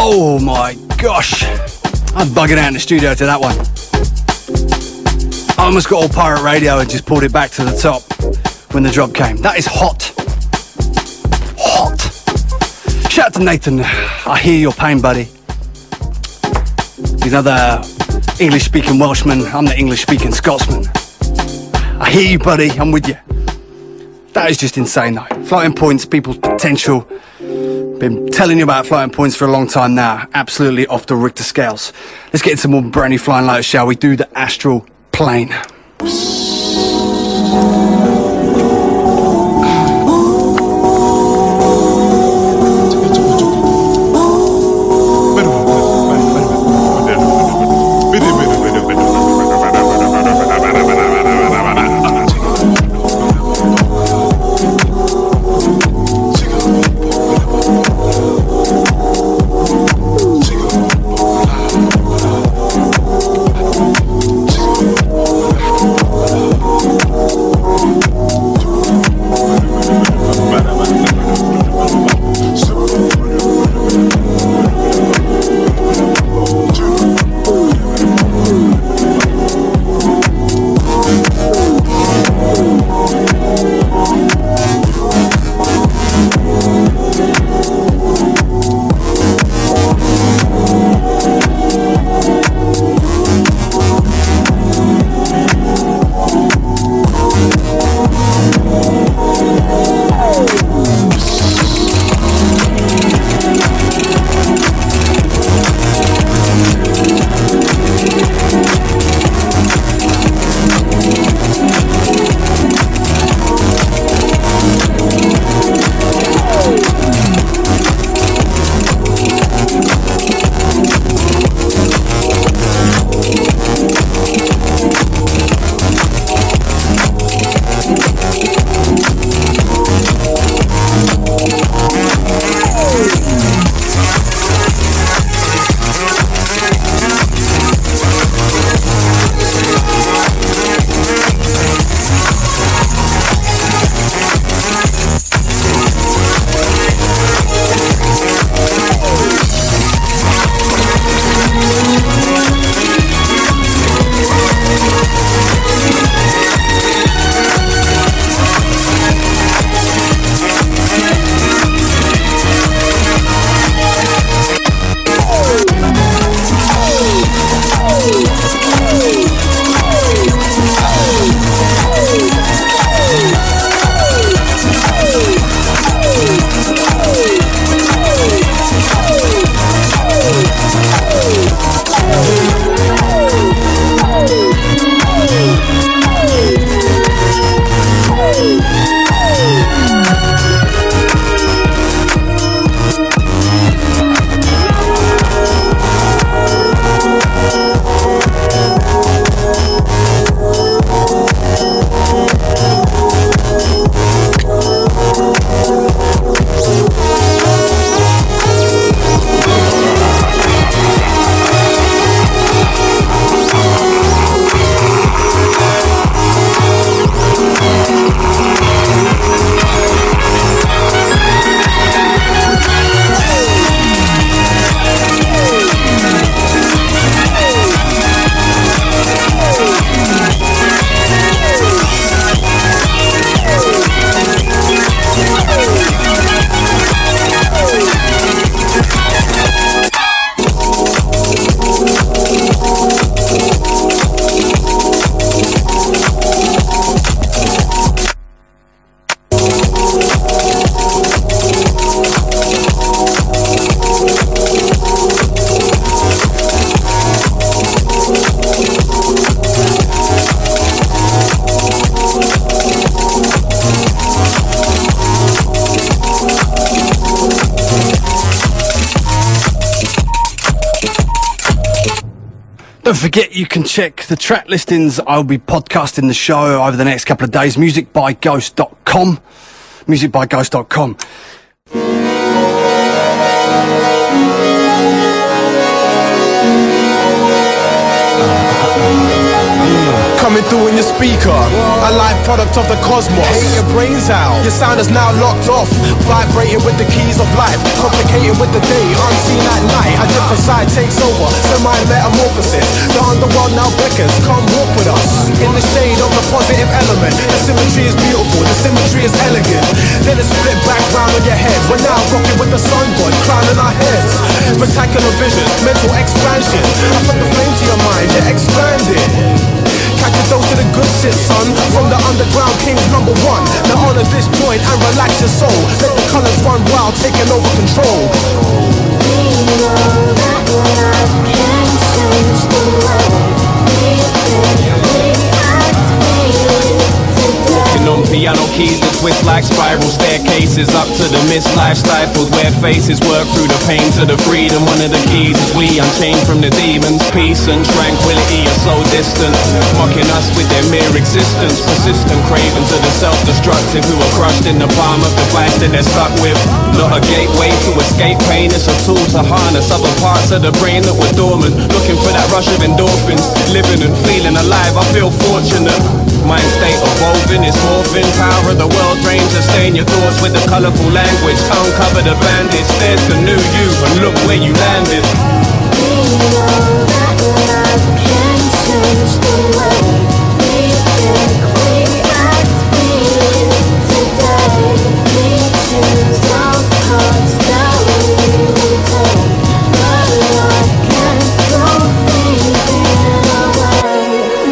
Oh my gosh. I'm bugging out in the studio to that one. I almost got all pirate radio and just pulled it back to the top when the drop came. That is hot. Hot. Shout out to Nathan. I hear your pain, buddy. He's another English-speaking Welshman. I'm the English-speaking Scotsman. I hear you, buddy. I'm with you. That is just insane, though. Floating points, people's potential. Been telling you about floating points for a long time now. Absolutely off the Richter scales. Let's get into more brand new flying lotus, shall we? Do the astral plane. Don't forget you can check the track listings. I'll be podcasting the show over the next couple of days. music by ghost dot com. music by ghost dot com. coming through in your speaker. A live product of the cosmos. Hate your brains out. Your sound is now locked off. Vibrating with the keys of life. Complicated with the day, unseen at night. A different side takes over. Semi-metamorphosis. The underworld now beckons. Come walk with us. In the shade of the positive element. The symmetry is beautiful. The symmetry is elegant. Then it's split back round on your head. We're now rocking with the sun god crowning our heads. Spectacular vision, mental expansion. I put the flame to your mind, you expand it. Catch a dose of the good shit, son. From the underground kings number one. Now honor this joint and relax your soul. Let the colors run wild, taking over control. We know that love can change the world. Walking on piano keys that twist like spiral staircases up to the mist life stifled where faces work through the pain to the freedom. One of the keys is we unchained from the demons. Peace and tranquility are so distant, mocking us with their mere existence. Persistent cravings of the self-destructive who are crushed in the palm of the vice that they're stuck with. Not a gateway to escape pain, it's a tool to harness other parts of the brain that were dormant. Looking for that rush of endorphins, living and feeling alive. I feel fortunate. Mind state evolving, it's morphing. Power of the world ranger, stain your thoughts with a colourful language. Uncover the bandage, there's the new you, and look where you landed. We know that love can change the way we think, we act, we live today. We choose our paths that we will take. But love can throw things in our way.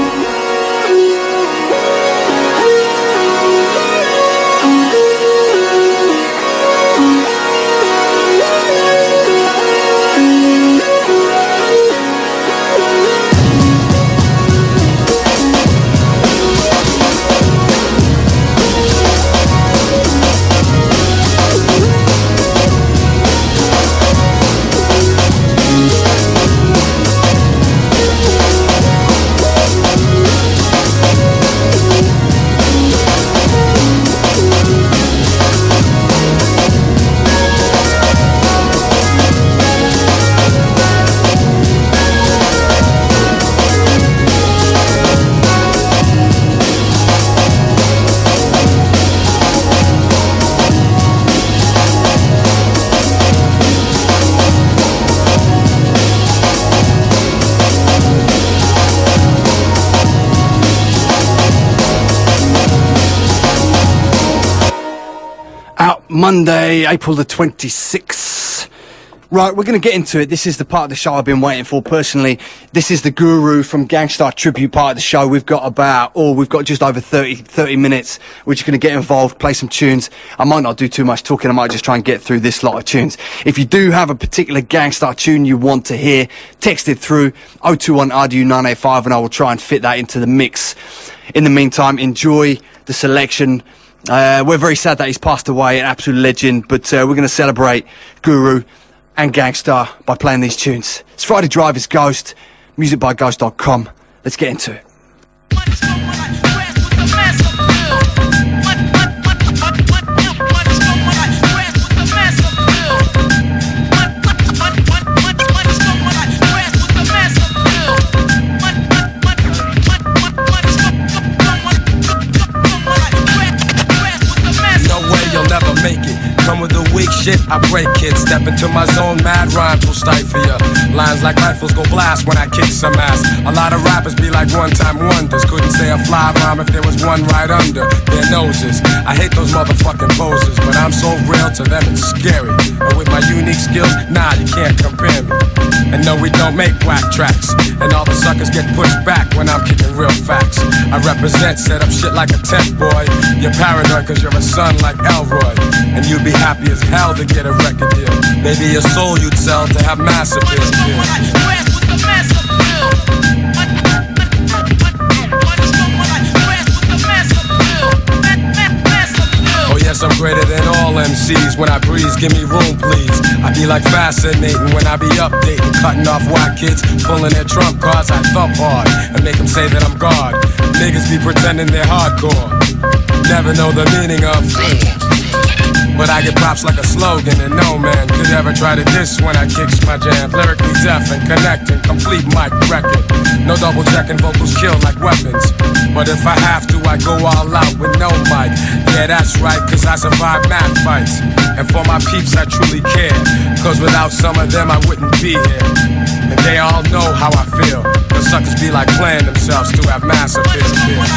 Monday, April the twenty-sixth. Right, we're going to get into it. This is the part of the show I've been waiting for personally. This is the Guru from Gang Starr Tribute part of the show. We've got about, oh, we've got just over thirty, thirty minutes. We're just going to get involved, play some tunes. I might not do too much talking. I might just try and get through this lot of tunes. If you do have a particular Gang Starr tune you want to hear, text it through oh two one R D U nine eight five and I will try and fit that into the mix. In the meantime, enjoy the selection. Uh, we're very sad that he's passed away, an absolute legend, but uh, we're going to celebrate Guru and Gang Starr by playing these tunes. It's Friday Drive, it's Ghost, music by ghost dot com. Let's get into it. Come with the weak shit, I break it. Step into my zone, mad rhymes will stifle ya. Lines like rifles go blast when I kick some ass. A lot of rappers be like one-time wonders. Couldn't say a fly rhyme if there was one right under their noses. I hate those motherfucking poses, but I'm so real to them it's scary. And with my unique skills, nah, you can't compare me. And no, we don't make whack tracks. And all the suckers get pushed back when I'm kicking real facts. I represent, set up shit like a tent boy. You're paranoid cause you're a son like Elroy. And you'd be happy as hell to get a record deal. Maybe your soul you'd sell to have mass appeal. Oh yes, I'm greater than all M Cs. When I breeze, give me room please. I be like fascinating when I be updating, cutting off white kids, pulling their trump cards. I thump hard and make them say that I'm God. Niggas be pretending they're hardcore, never know the meaning of But I get props like a slogan, and no man could ever try to diss when I kicks my jam. Lyrically deaf and connecting, complete mic record. No double checking, vocals kill like weapons. But if I have to, I go all out with no mic. Yeah, that's right, cause I survive mad fights. And for my peeps, I truly care. Cause without some of them, I wouldn't be here. And they all know how I feel. The suckers be like playing themselves to have massive appeal.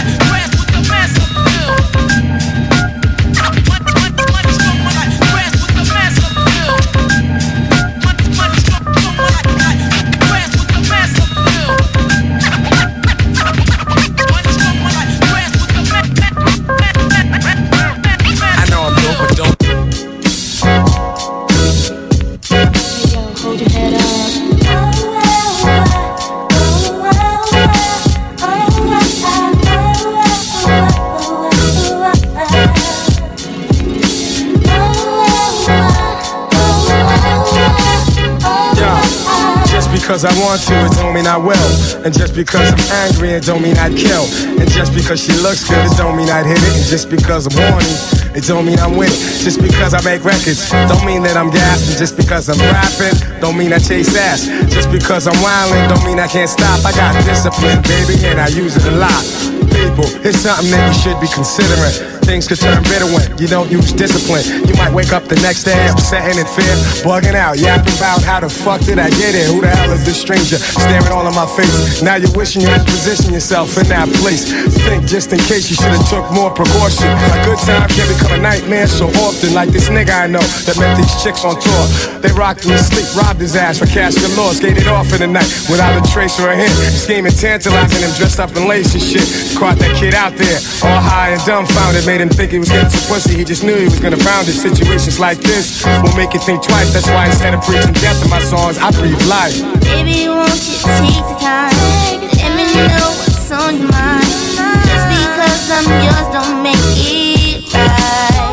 Because I want to, it don't mean I will. And just because I'm angry, it don't mean I'd kill. And just because she looks good, it don't mean I'd hit it. And just because I'm horny, it don't mean I'm with it. Just because I make records, don't mean that I'm gassing. Just because I'm rapping, don't mean I chase ass. Just because I'm wildin', don't mean I can't stop. I got discipline, baby, and I use it a lot. People, it's something that you should be considering. Things could turn bitter when you don't use discipline. You might wake up the next day upset and in fear, bugging out, yapping about how the fuck did I get here? Who the hell is this stranger staring all in my face? Now you're wishing you had positioned yourself in that place. Think just in case you should have took more precaution. A good time can become a nightmare so often. Like this nigga I know that met these chicks on tour. They rocked him to sleep, robbed his ass for cash galore, skated off in the night without a trace or a hint. Scheming, tantalizing him, dressed up in lace and shit. Caught that kid out there, all high and dumbfounded. Made him think he was getting some pussy, he just knew he was gonna pound it. Situations like this will make you think twice. That's why instead of preaching death in my songs, I breathe life. Baby, won't you take the time? Let me know what's on your mind. Just because I'm yours don't make it right.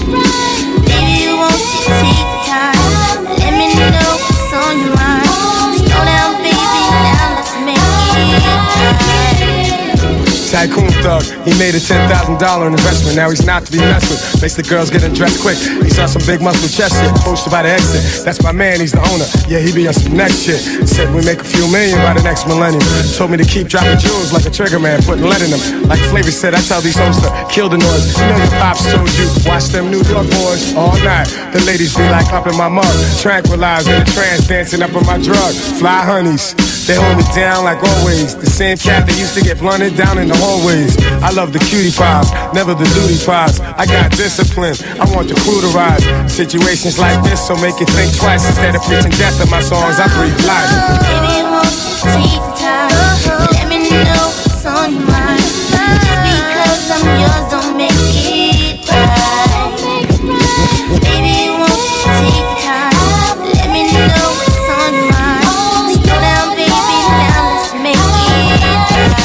Baby, won't you take the time? Let me know what's on your mind. Slow down, baby, now let's make it right. Tycoon thug, he made a ten thousand dollar investment. Now he's not to be messed with. Makes the girls get undressed quick. He saw some big muscle chest shit posted by the exit. That's my man, he's the owner. Yeah, he be on some next shit. Said we make a few million by the next millennium. Told me to keep dropping jewels like a trigger man, putting lead in them. Like Flavor said, I tell these hoes to kill the noise. You know your pops told you, watch them New York boys all night. The ladies be like up in my mug, tranquilized in a trance, dancing up in my drug. Fly honeys, they hold me down like always. The same cat that used to get blunted down in the hallways. I love the cutie pies, never the duty pies. I got discipline, I want the crew to rise. Situations like this will make you think twice. Instead of preaching death in my songs, I breathe life. Baby, won't you take the time? Let me know what's on your mind. Just because I'm yours don't make it right. Baby, won't you take the time? Let me know what's on your mind. Slow down, baby, now let's make it right.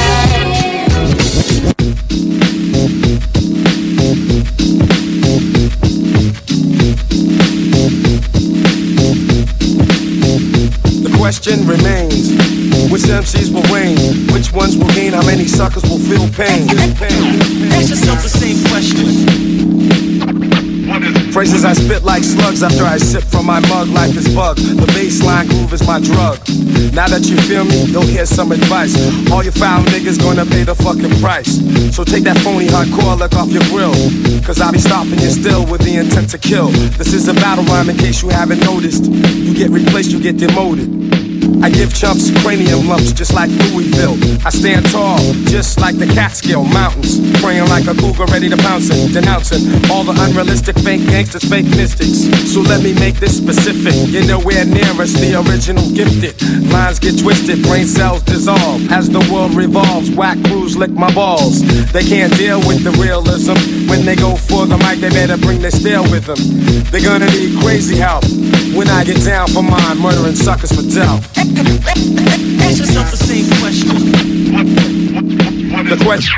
The question remains, which M Cs will reign? Which ones will gain? How many suckers will feel pain? Ask yourself the same question. Phrases I spit like slugs after I sip from my mug. Life is bug, the baseline groove is my drug. Now that you feel me, you'll hear some advice. All your foul niggas gonna pay the fucking price. So take that phony hardcore look off your grill, cause I'll be stopping you still with the intent to kill. This is a battle rhyme in case you haven't noticed. You get replaced, you get demoted. I give chumps cranium lumps just like Louisville. I stand tall, just like the Catskill Mountains. Praying like a cougar ready to pounce it. Denouncing all the unrealistic fake gangsters, fake mystics. So let me make this specific. You're nowhere near us, the original gifted. Lines get twisted, brain cells dissolve. As the world revolves, whack crews lick my balls. They can't deal with the realism. When they go for the mic, they better bring their steel with them. They're gonna need crazy help when I get down for mine, murdering suckers for Dell. Ask yourself the same question. The question.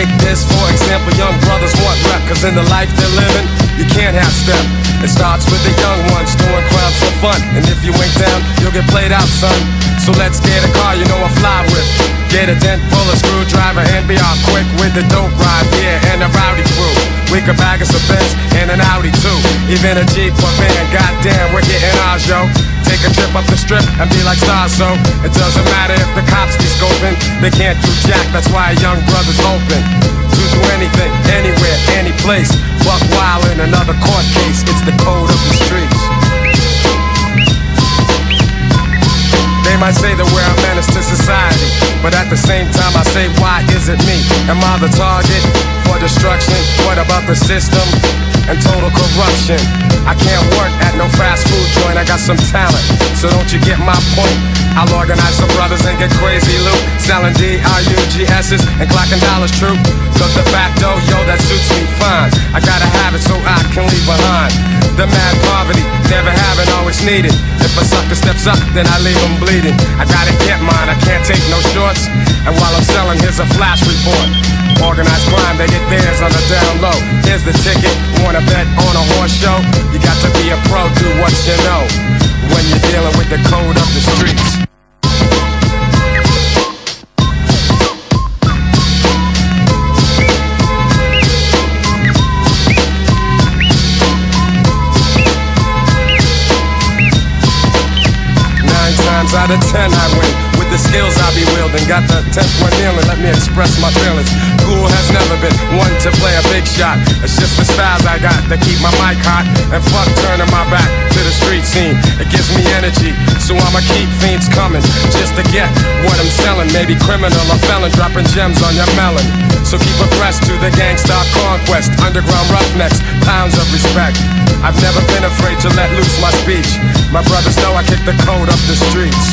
Take this, for example, young brothers want rep, cause in the life they're living, you can't have step. It starts with the young ones doing crowds for fun, and if you ain't down, you'll get played out, son. So let's get a car, you know I fly with. Get a dent, pull a screwdriver, and be out quick with the dope ride, yeah, and a rowdy crew. We could bag us a Benz and an Audi too, even a Jeep or van, goddamn, we're getting ours, yo. Take a trip up the strip and be like stars, so it doesn't matter if the cops be scoping. They can't do jack, that's why a young brother's open to do anything, anywhere, any place. Buck wild in another court case, it's the code of the streets. They might say that we're a menace to society, but at the same time I say, why is it me? Am I the target for destruction? What about the system and total corruption? I can't work at no fast food joint, I got some talent, so don't you get my point? I'll organize some brothers and get crazy loot, selling D R U G S's and clocking dollars true. Cause de facto, yo, that suits me fine. I gotta have it so I can leave behind the mad poverty, never having, always needed. If a sucker steps up, then I leave him bleeding. I gotta get mine, I can't take no shorts. And while I'm selling, here's a flash report. Organized crime, they get theirs on the down low. Here's the ticket, wanna bet on a horse show? You got to be a pro, do what you know when you're dealing with the code of the streets. Times out of ten I win with the skills I be wielding. Got the tenth one kneeling, let me express my feelings. Cool has never been one to play a big shot. It's just the styles I got that keep my mic hot. And fuck turning my back to the street scene. It gives me energy, so I'ma keep fiends coming just to get what I'm selling. Maybe criminal or felon, dropping gems on your melon. So keep abreast to the gangsta conquest. Underground roughnecks, pounds of respect. I've never been afraid to let loose my speech. My brothers know I kick the code up the streets.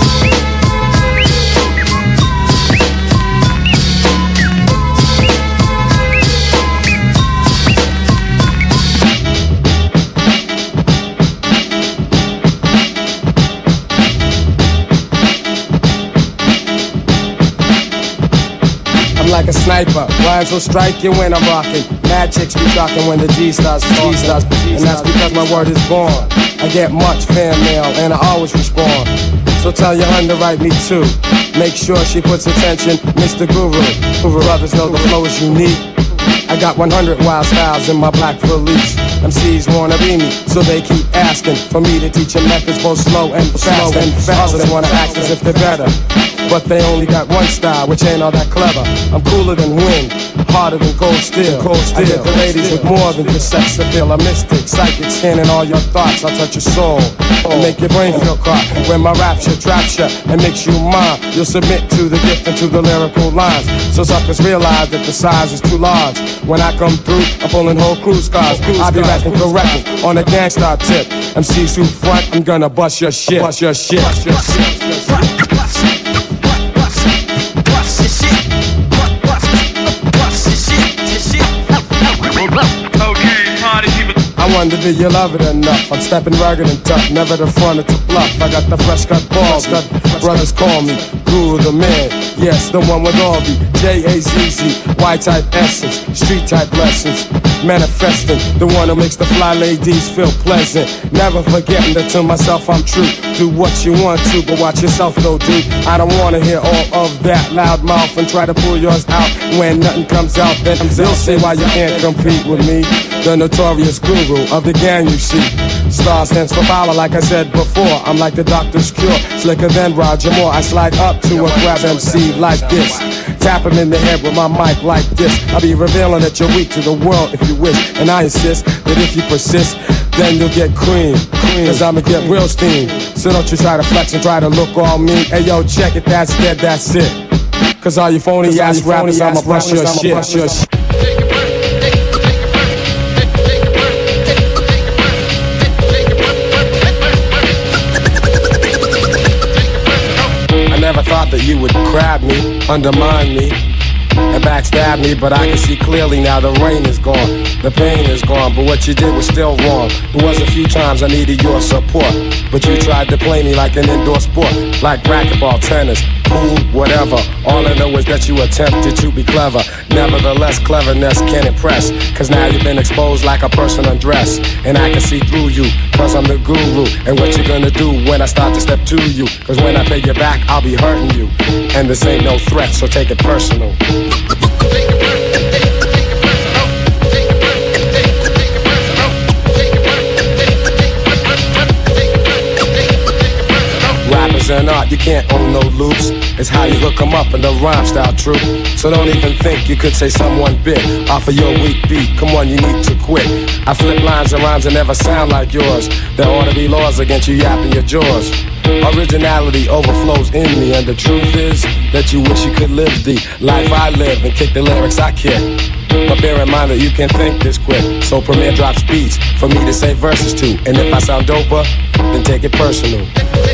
I'm like a sniper, rhymes will strike you when I'm rocking. Mad chicks be talking when the G starts talking, and that's because my word is born. I get much fan mail and I always respond. So tell your hun to write me too. Make sure she puts attention, Mister Guru. Guru brothers know the flow is unique. I got one hundred wild styles in my black Felice. M Cs wanna be me, so they keep asking for me to teach them methods both slow and fast. And fast. Others wanna act as if they're better, but they only got one style, which ain't all that clever. I'm cooler than wind, harder than cold steel. Cold steel. I get the ladies with more than just sex appeal. A mystic, psychic, scanning all your thoughts. I'll touch your soul and make your brain feel caught. When my rapture traps you and makes you mine, you'll submit to the gift and to the lyrical lines. So suckers realize that the size is too large. When I come through, I'm pulling whole cruise cars. I'll be back and correcting on a gangsta tip. M Cs who front, I'm gonna bust your shit. Bust your shit. Bust your shit. I wonder do you love it enough? I'm stepping rugged and tough, never the front or to bluff. I got the fresh cut balls, got brothers call me Guru the man. Yes, the one with all the J A Z Z, Y-type essence, street-type lessons. Manifesting, the one who makes the fly ladies feel pleasant. Never forgetting that to myself I'm true. Do what you want to, but watch yourself though, dude. I don't wanna hear all of that loud mouth and try to pull yours out. When nothing comes out, then they'll say why you can't compete with me. The notorious guru of the gang, you see. Star stands for power, like I said before. I'm like the doctor's cure, slicker than Roger Moore. I slide up to a grab M C like this. Tap him in the head with my mic like this. I'll be revealing that you're weak to the world if you wish. And I insist that if you persist, then you'll get cream. Cause I'ma get real steam. So don't you try to flex and try to look all mean. Hey yo, check it, that's dead, that's it. Cause all you phony ass rappers, I'ma brush your shit. I never thought that you would grab me, undermine me, and backstab me, but I can see clearly now the rain is gone, the pain is gone, but what you did was still wrong. There was a few times I needed your support, but you tried to play me like an indoor sport, like racquetball, tennis, pool, whatever. All I know is that you attempted to be clever. Nevertheless, cleverness can't impress, cause now you've been exposed like a person undressed, and I can see through you, cause I'm the guru. And what you gonna do when I start to step to you? Cause when I pay you back, I'll be hurting you, and this ain't no threat, so take it personal. Rappers and art, you can't own no loops. It's how you hook 'em up in the rhyme style true. So don't even think you could say someone bit off of your weak beat. Come on, you need to quit. I flip lines and rhymes that never sound like yours. There ought to be laws against you yapping your jaws. Originality overflows in me, and the truth is that you wish you could live the life I live and kick the lyrics I kick. But bear in mind that you can't think this quick, so Premier drops beats for me to say verses to. And if I sound doper, then take it personal.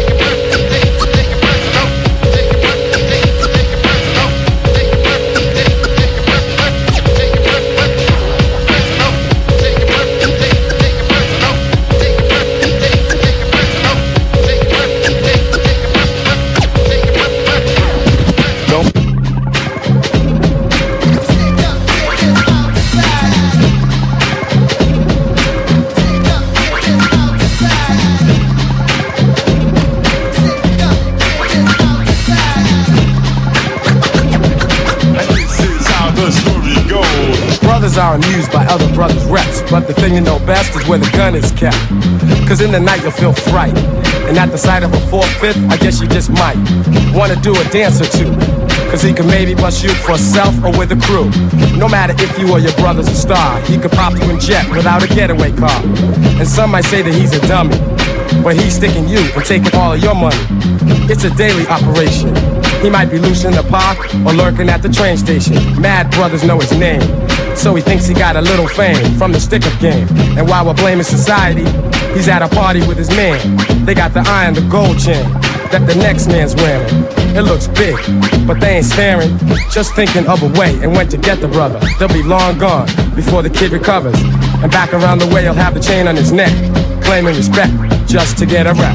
Are amused by other brothers' reps, but the thing you know best is where the gun is kept. Cause in the night you'll feel fright, and at the sight of a four-fifth, I guess you just might wanna do a dance or two, cause he could maybe bust you for self or with a crew. No matter if you or your brother's a star, he could pop you in jet without a getaway car. And some might say that he's a dummy, but he's sticking you and taking all of your money. It's a daily operation. He might be loose in the park or lurking at the train station. Mad brothers know his name, so he thinks he got a little fame from the stick-up game. And while we're blaming society, he's at a party with his man. They got the eye and the gold chain that the next man's wearing. It looks big, but they ain't staring, just thinking of a way and when to get the brother. They'll be long gone before the kid recovers, and back around the way he'll have the chain on his neck, claiming respect just to get a rap.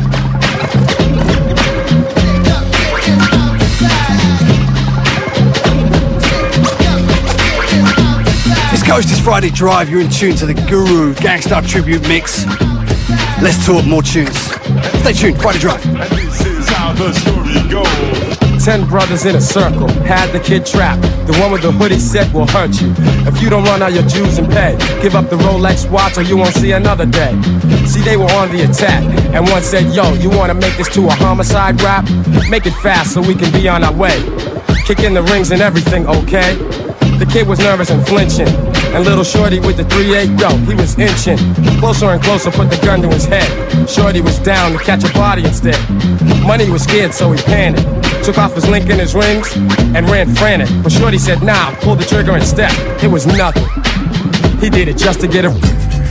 Coast is Friday Drive, you're in tune to the Guru Gangstar Tribute Mix. Let's talk more tunes. Stay tuned, Friday Drive. And this is how the story goes. Ten brothers in a circle, had the kid trapped. The one with the hoodie said will hurt you if you don't run out your dues and pay. Give up the Rolex watch or you won't see another day. See, they were on the attack, and one said, yo, you wanna make this to a homicide rap? Make it fast so we can be on our way. Kick in the rings and everything, okay? The kid was nervous and flinching, and little Shorty with the three eight, yo, he was inching closer and closer, put the gun to his head. Shorty was down to catch a body instead. Money was scared, so he panicked, took off his link and his rings, and ran frantic. But Shorty said, nah, pull the trigger and step. It was nothing. He did it just to get a... Knowledge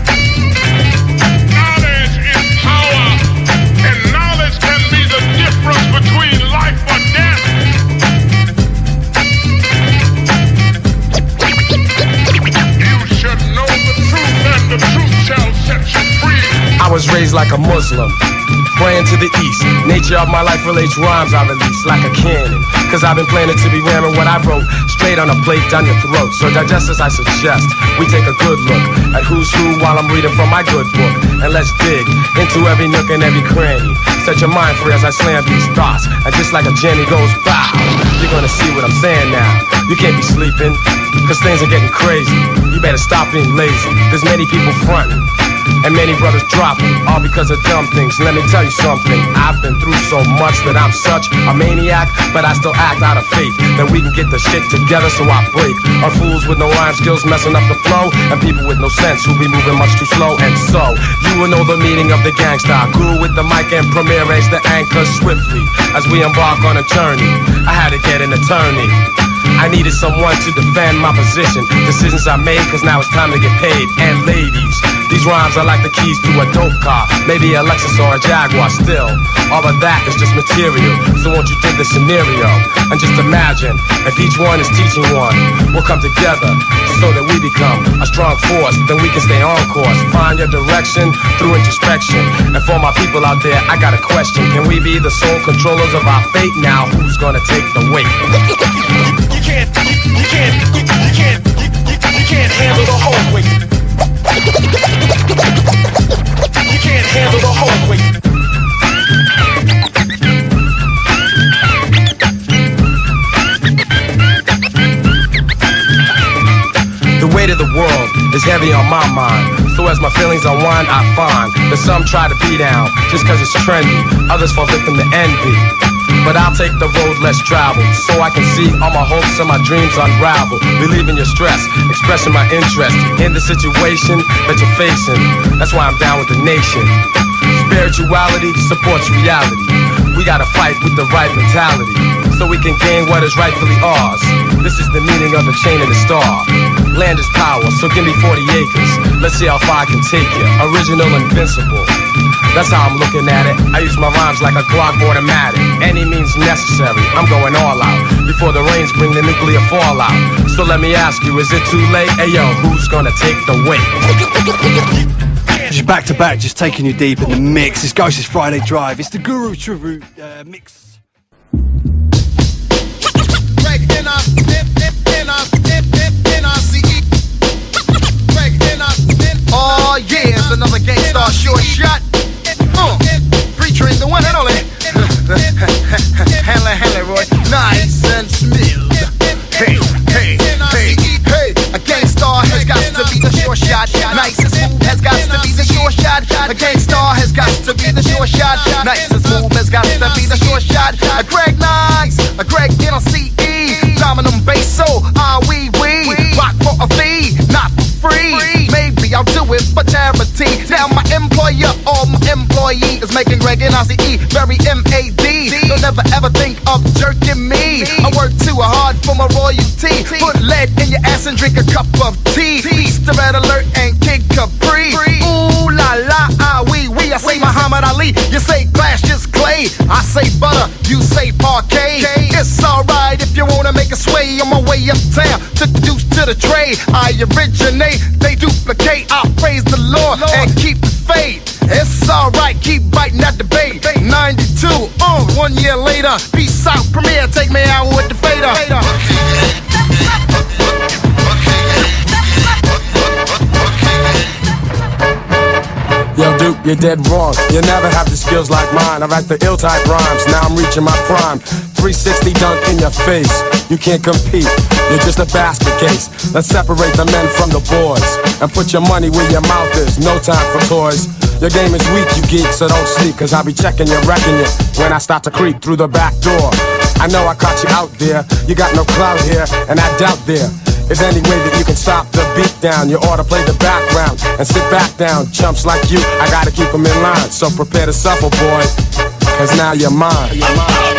is power, and knowledge can be the difference between life or death. You should know the truth, and the truth shall set you free. I was raised like a Muslim, praying to the east. Nature of my life relates rhymes I release like a cannon, cause I've been planning to be ramming what I wrote straight on a plate down your throat. So digest as I suggest, we take a good look at who's who while I'm reading from my good book. And let's dig into every nook and every cranny. Set your mind free as I slam these thoughts, and just like a Jenny goes bow, you're gonna see what I'm saying now. You can't be sleeping, cause things are getting crazy. You better stop being lazy. There's many people fronting, and many brothers dropping, all because of dumb things. Let me tell you something, I've been through so much that I'm such a maniac, but I still act out of faith that we can get the shit together, so I break. Are fools with no rhyme skills messing up the flow, and people with no sense who be moving much too slow. And so, you will know the meaning of the gangsta. Grew with the mic and Premier raised the anchor swiftly as we embark on a journey. I had to get an attorney, I needed someone to defend my position. Decisions I made, cause now it's time to get paid. And ladies, these These rhymes are like the keys to a dope car, maybe a Lexus or a Jaguar. Still, all of that is just material. So won't you think the scenario and just imagine if each one is teaching one, we'll come together so that we become a strong force. Then we can stay on course, find your direction through introspection. And for my people out there, I got a question: can we be the sole controllers of our fate? Now, who's gonna take the weight? You can't, you can't, you can't, you can't handle the whole weight. You can't handle the whole weight. The weight of the world is heavy on my mind. So as my feelings unwind, I find that some try to be down just cause it's trendy. Others fall victim to envy. But I'll take the road less traveled, so I can see all my hopes and my dreams unravel. Relieving your stress, expressing my interest in the situation that you're facing. That's why I'm down with the nation. Spirituality supports reality. We gotta fight with the right mentality, so we can gain what is rightfully ours. This is the meaning of the chain and the star. Land is power, so give me forty acres. Let's see how far I can take you. Original, invincible. That's how I'm looking at it. I use my rhymes like a Glock automatic. Any means necessary, I'm going all out before the rains bring the nuclear fallout. So let me ask you, is it too late? Hey yo, who's gonna take the weight? Just back to back, just taking you deep in the mix. It's Ghost's Friday Drive. It's the Guru Tribute uh, mix. Greg N R C E. Greg N R C E. Oh yeah, it's another Gangstar short shot. Uh, featuring the one and only Handler Handler Roy, nice and smooth. Hey, hey, hey, hey. A Gangstar has got to be the short shot. Nice and smooth has got to be the short shot. A Gangstar has got to be the short shot. Nice and smooth has got to be the short shot. A Greg Nice, a Greg N R C E. Dominum bass, so ah wee wee. Rock for a fee, not for free. Maybe I'll do it for charity. Now my employer or my employee is making Greg N R C E very M A D. Don't never ever think of jerking me. I work too hard for my royalty. Put lead in your ass and drink a cup of tea. Peace to Red Alert and Kid Capri. Ooh la la, ah wee wee. I say Muhammad Ali, you say Clash is Clay. I say butter, you say parquet. It's alright if you wanna make a sway on my way uptown. Took the deuce to the trade. I originate, they duplicate. I praise the Lord and keep the faith. It's alright, keep biting at the bait. ninety-two, uh, one year later. Peace out, Premier, take me out with the fader. Yo, Duke, you're dead wrong. You never have the skills like mine. I write the ill type rhymes. Now I'm reaching my prime. three sixty dunk in your face. You can't compete. You're just a basket case. Let's separate the men from the boys and put your money where your mouth is. No time for toys. Your game is weak, you geek, so don't sleep, cause I'll be checking you, wrecking you when I start to creep through the back door. I know I caught you out there. You got no clout here, and I doubt there is any way that you can stop the beat down. You ought to play the background and sit back down. Chumps like you, I gotta keep them in line. So prepare to suffer, boy, cause now you're mine. You're mine.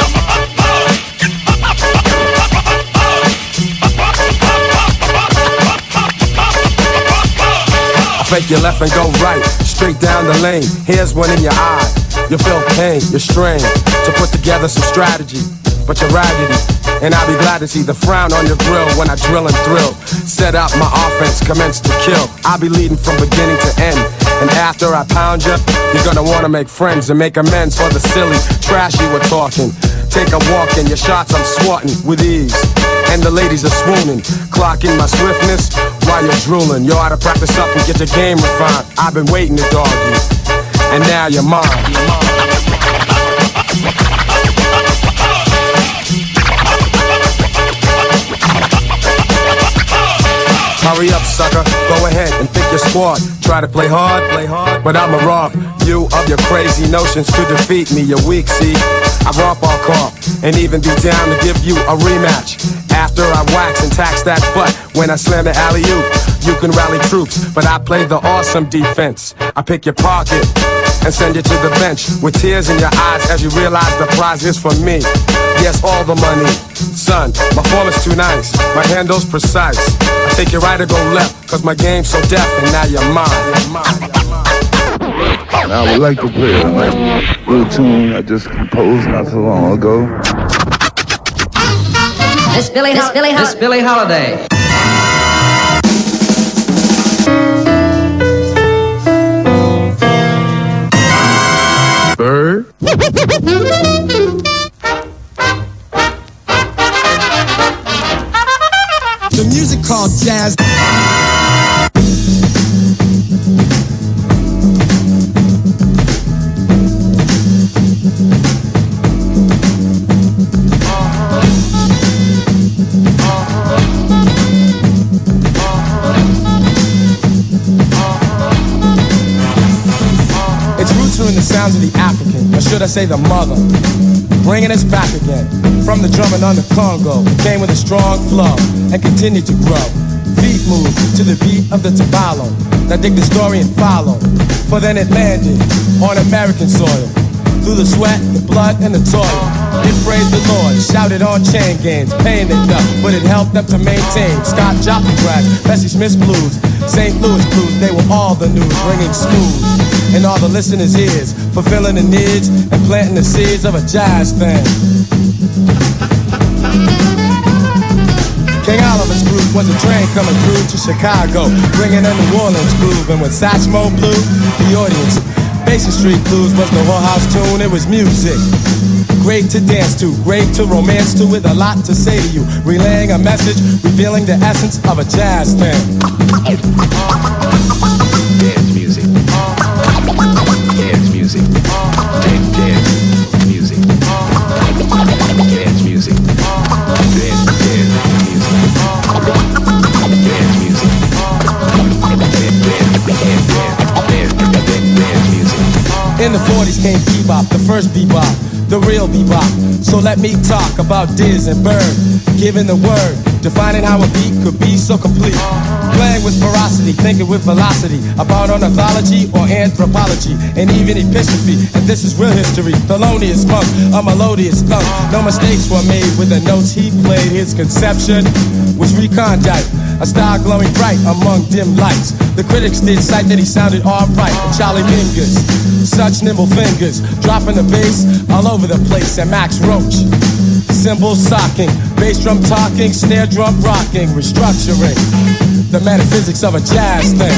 Fake your left and go right, straight down the lane. Here's one in your eye. You feel pain, you're strained to put together some strategy, but you're raggedy. And I'll be glad to see the frown on your grill when I drill and thrill. Set up my offense, commence to kill. I'll be leading from beginning to end. And after I pound you, you're gonna wanna make friends and make amends for the silly trash you were talking. Take a walk and your shots I'm swatting with ease. And the ladies are swooning, clocking my swiftness while you're drooling. You ought to practice up and get your game refined. I've been waiting to dog you, and now you're mine. You're mine. Hurry up, sucker, go ahead and pick your squad. Try to play hard, play hard, but I'ma rob you of your crazy notions to defeat me. You're weak, see? I romp all car and even be down to give you a rematch. After I wax and tax that butt, when I slam the alley-oop, you can rally troops, but I play the awesome defense. I pick your pocket and send you to the bench with tears in your eyes as you realize the prize is for me. Yes, all the money. Son, my form is too nice, my handle's precise. I take you right or go left, cause my game's so deaf and now you're mine. You're mine. Now I would like to play a nice little tune I just composed not so long ago. Miss Billie, Miss Billie, Miss Billie Holiday. Bird. The music called jazz. In the sounds of the African, or should I say the mother, bringing us back again from the drumming on the Congo. Came with a strong flow and continued to grow. Feet move to the beat of the tabalo. Now dig the story and follow. For then it landed on American soil. Through the sweat, the blood, and the toil. It praised the Lord, shouted on chain gangs, pain they felt, but it helped them to maintain. Scott Joplin crash, Bessie Smith's blues, Saint Louis blues, they were all the news, ringing smooth in all the listeners' ears, fulfilling the needs and planting the seeds of a jazz thing. King Oliver's group was a train coming through to Chicago, bringing in the New Orleans groove, and when Satchmo blew, the audience. Basin Street Blues was the whorehouse tune, it was music. Great to dance to, great to romance to, with a lot to say to you. Relaying a message, revealing the essence of a jazz thing. Dance music. Dance music. Dance, dance music. Dance music. Dance, dance music. Dance music. In the forties came bebop, the first bebop, the real bebop. So let me talk about Diz and Bird, giving the word, defining how a beat could be so complete. Playing with ferocity, thinking with velocity, about ornithology or anthropology, and even epistrophe. And this is real history, Thelonious Monk, a melodious thunk. No mistakes were made with the notes he played. His conception was recondite, a star glowing bright among dim lights. The critics did cite that he sounded alright. And Charlie Mingus, such nimble fingers, dropping the bass all over the place. And Max Roach, cymbals socking, bass drum talking, snare drum rocking, restructuring the metaphysics of a jazz thing.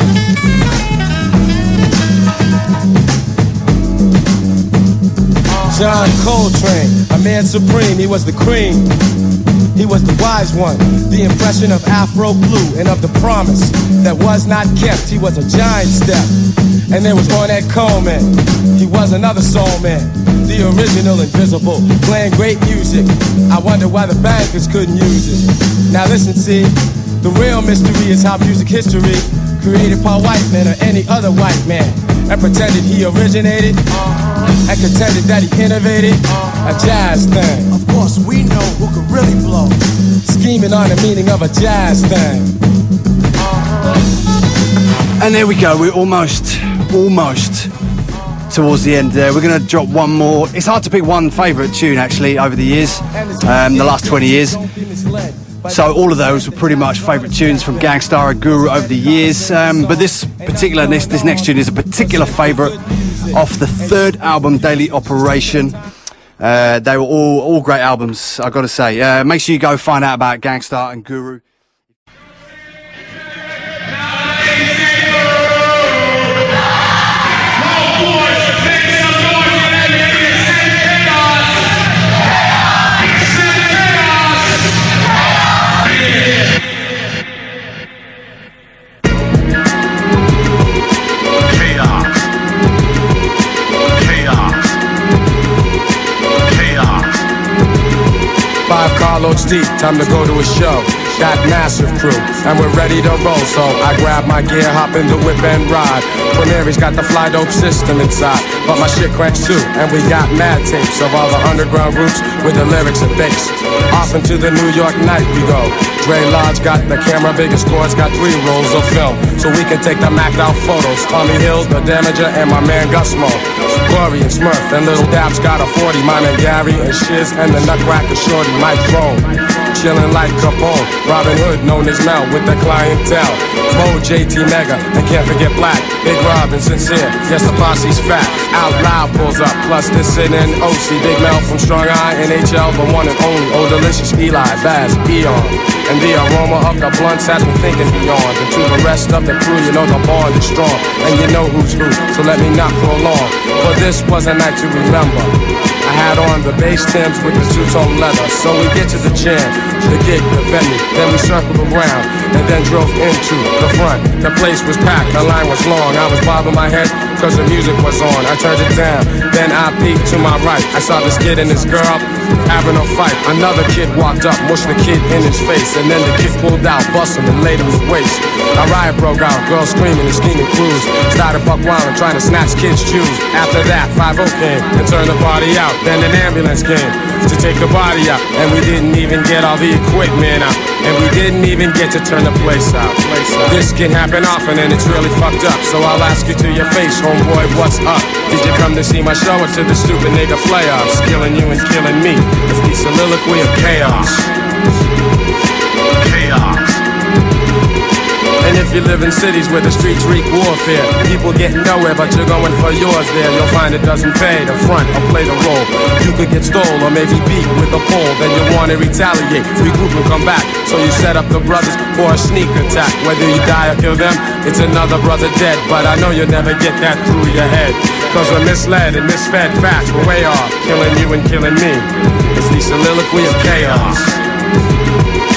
John Coltrane, a man supreme, he was the cream. He was the wise one, the impression of Afro blue and of the promise that was not kept. He was a giant step. And there was Ornette Coleman, he was another soul man, the original Invisible, playing great music. I wonder why the bankers couldn't use it. Now listen, see, the real mystery is how music history created by white men or any other white man, and pretended he originated and contended that he innovated a jazz thing. Of course, we know who could really blow. Scheming on the meaning of a jazz thing. And there we go, we're almost, almost towards the end there. We're going to drop one more. It's hard to pick one favourite tune actually over the years, um, the last twenty years. So all of those were pretty much favourite tunes from Gang Starr and Guru over the years. Um, but this particular, this, this next tune is a particular favourite off the third album, Daily Operation. Uh, they were all, all great albums, I've got to say. Uh, make sure you go find out about Gang Starr and Guru. Five carloads deep, time to go to a show. got massive crew, and we're ready to roll. So I grab my gear, hop in the whip and ride. Premiere's got the fly dope system inside, but my shit cranks too, and we got mad tapes of all the underground groups with the lyrics and bass. Off into the New York night we go. Dre Lodge got the camera, biggest cords, got three rolls of film, so we can take the macked out photos. Tommy Hills, the Damager, and my man Gusmo. Glory and Smurf, and Little Daps got a forty. My man Gary and Shiz, and the Nutcracker Shorty, Mike Rome. Chillin' like Capone, Robin Hood, known as Mel, with the clientele. Mo, J T Mega, and can't forget Black, Big Rob and Sincere. Yes, the posse's fat. Out Loud pulls up, plus this in and O C. Big Mel from Strong Eye, N H L, the one and only. Oh, delicious Eli, Baz, Eon. And the aroma of the blunts has me thinking beyond. And to the rest of the crew, you know the bond is strong, and you know who's who, so let me not prolong. For this was a night to remember. I had on the bass Timbs with the two-tone leather. So we get to the jam, the gig, the venue. Then we circled around and then drove into the front. The place was packed, the line was long. I was bobbing my head cause the music was on. I turned it down, then I peeked to my right. I saw this kid and this girl having a fight. Another kid walked up, mushed the kid in his face, and then the kid pulled out, busted him and laid him to waste. A riot broke out, girls screaming and scheming crews. Started buck wild and trying to snatch kids' shoes. After that, five oh came and turned the party out. Then an ambulance came to take the body out, and we didn't even get all the equipment out, and we didn't even get to turn the place out. This can happen often and it's really fucked up, so I'll ask you to your face, homeboy, what's up? Did you come to see my show or to the stupid nigga playoffs? Killing you and killing me, it's the soliloquy of chaos. Chaos. And if you live in cities where the streets wreak warfare, people get nowhere but you're going for yours there, you'll find it doesn't pay to front or play the role. You could get stole or maybe beat with a pole, then you want to retaliate, regroup and come back. So you set up the brothers for a sneak attack. Whether you die or kill them, it's another brother dead. But I know you'll never get that through your head, cause we're misled and misfed facts, we're way off, killing you and killing me. It's the soliloquy of chaos.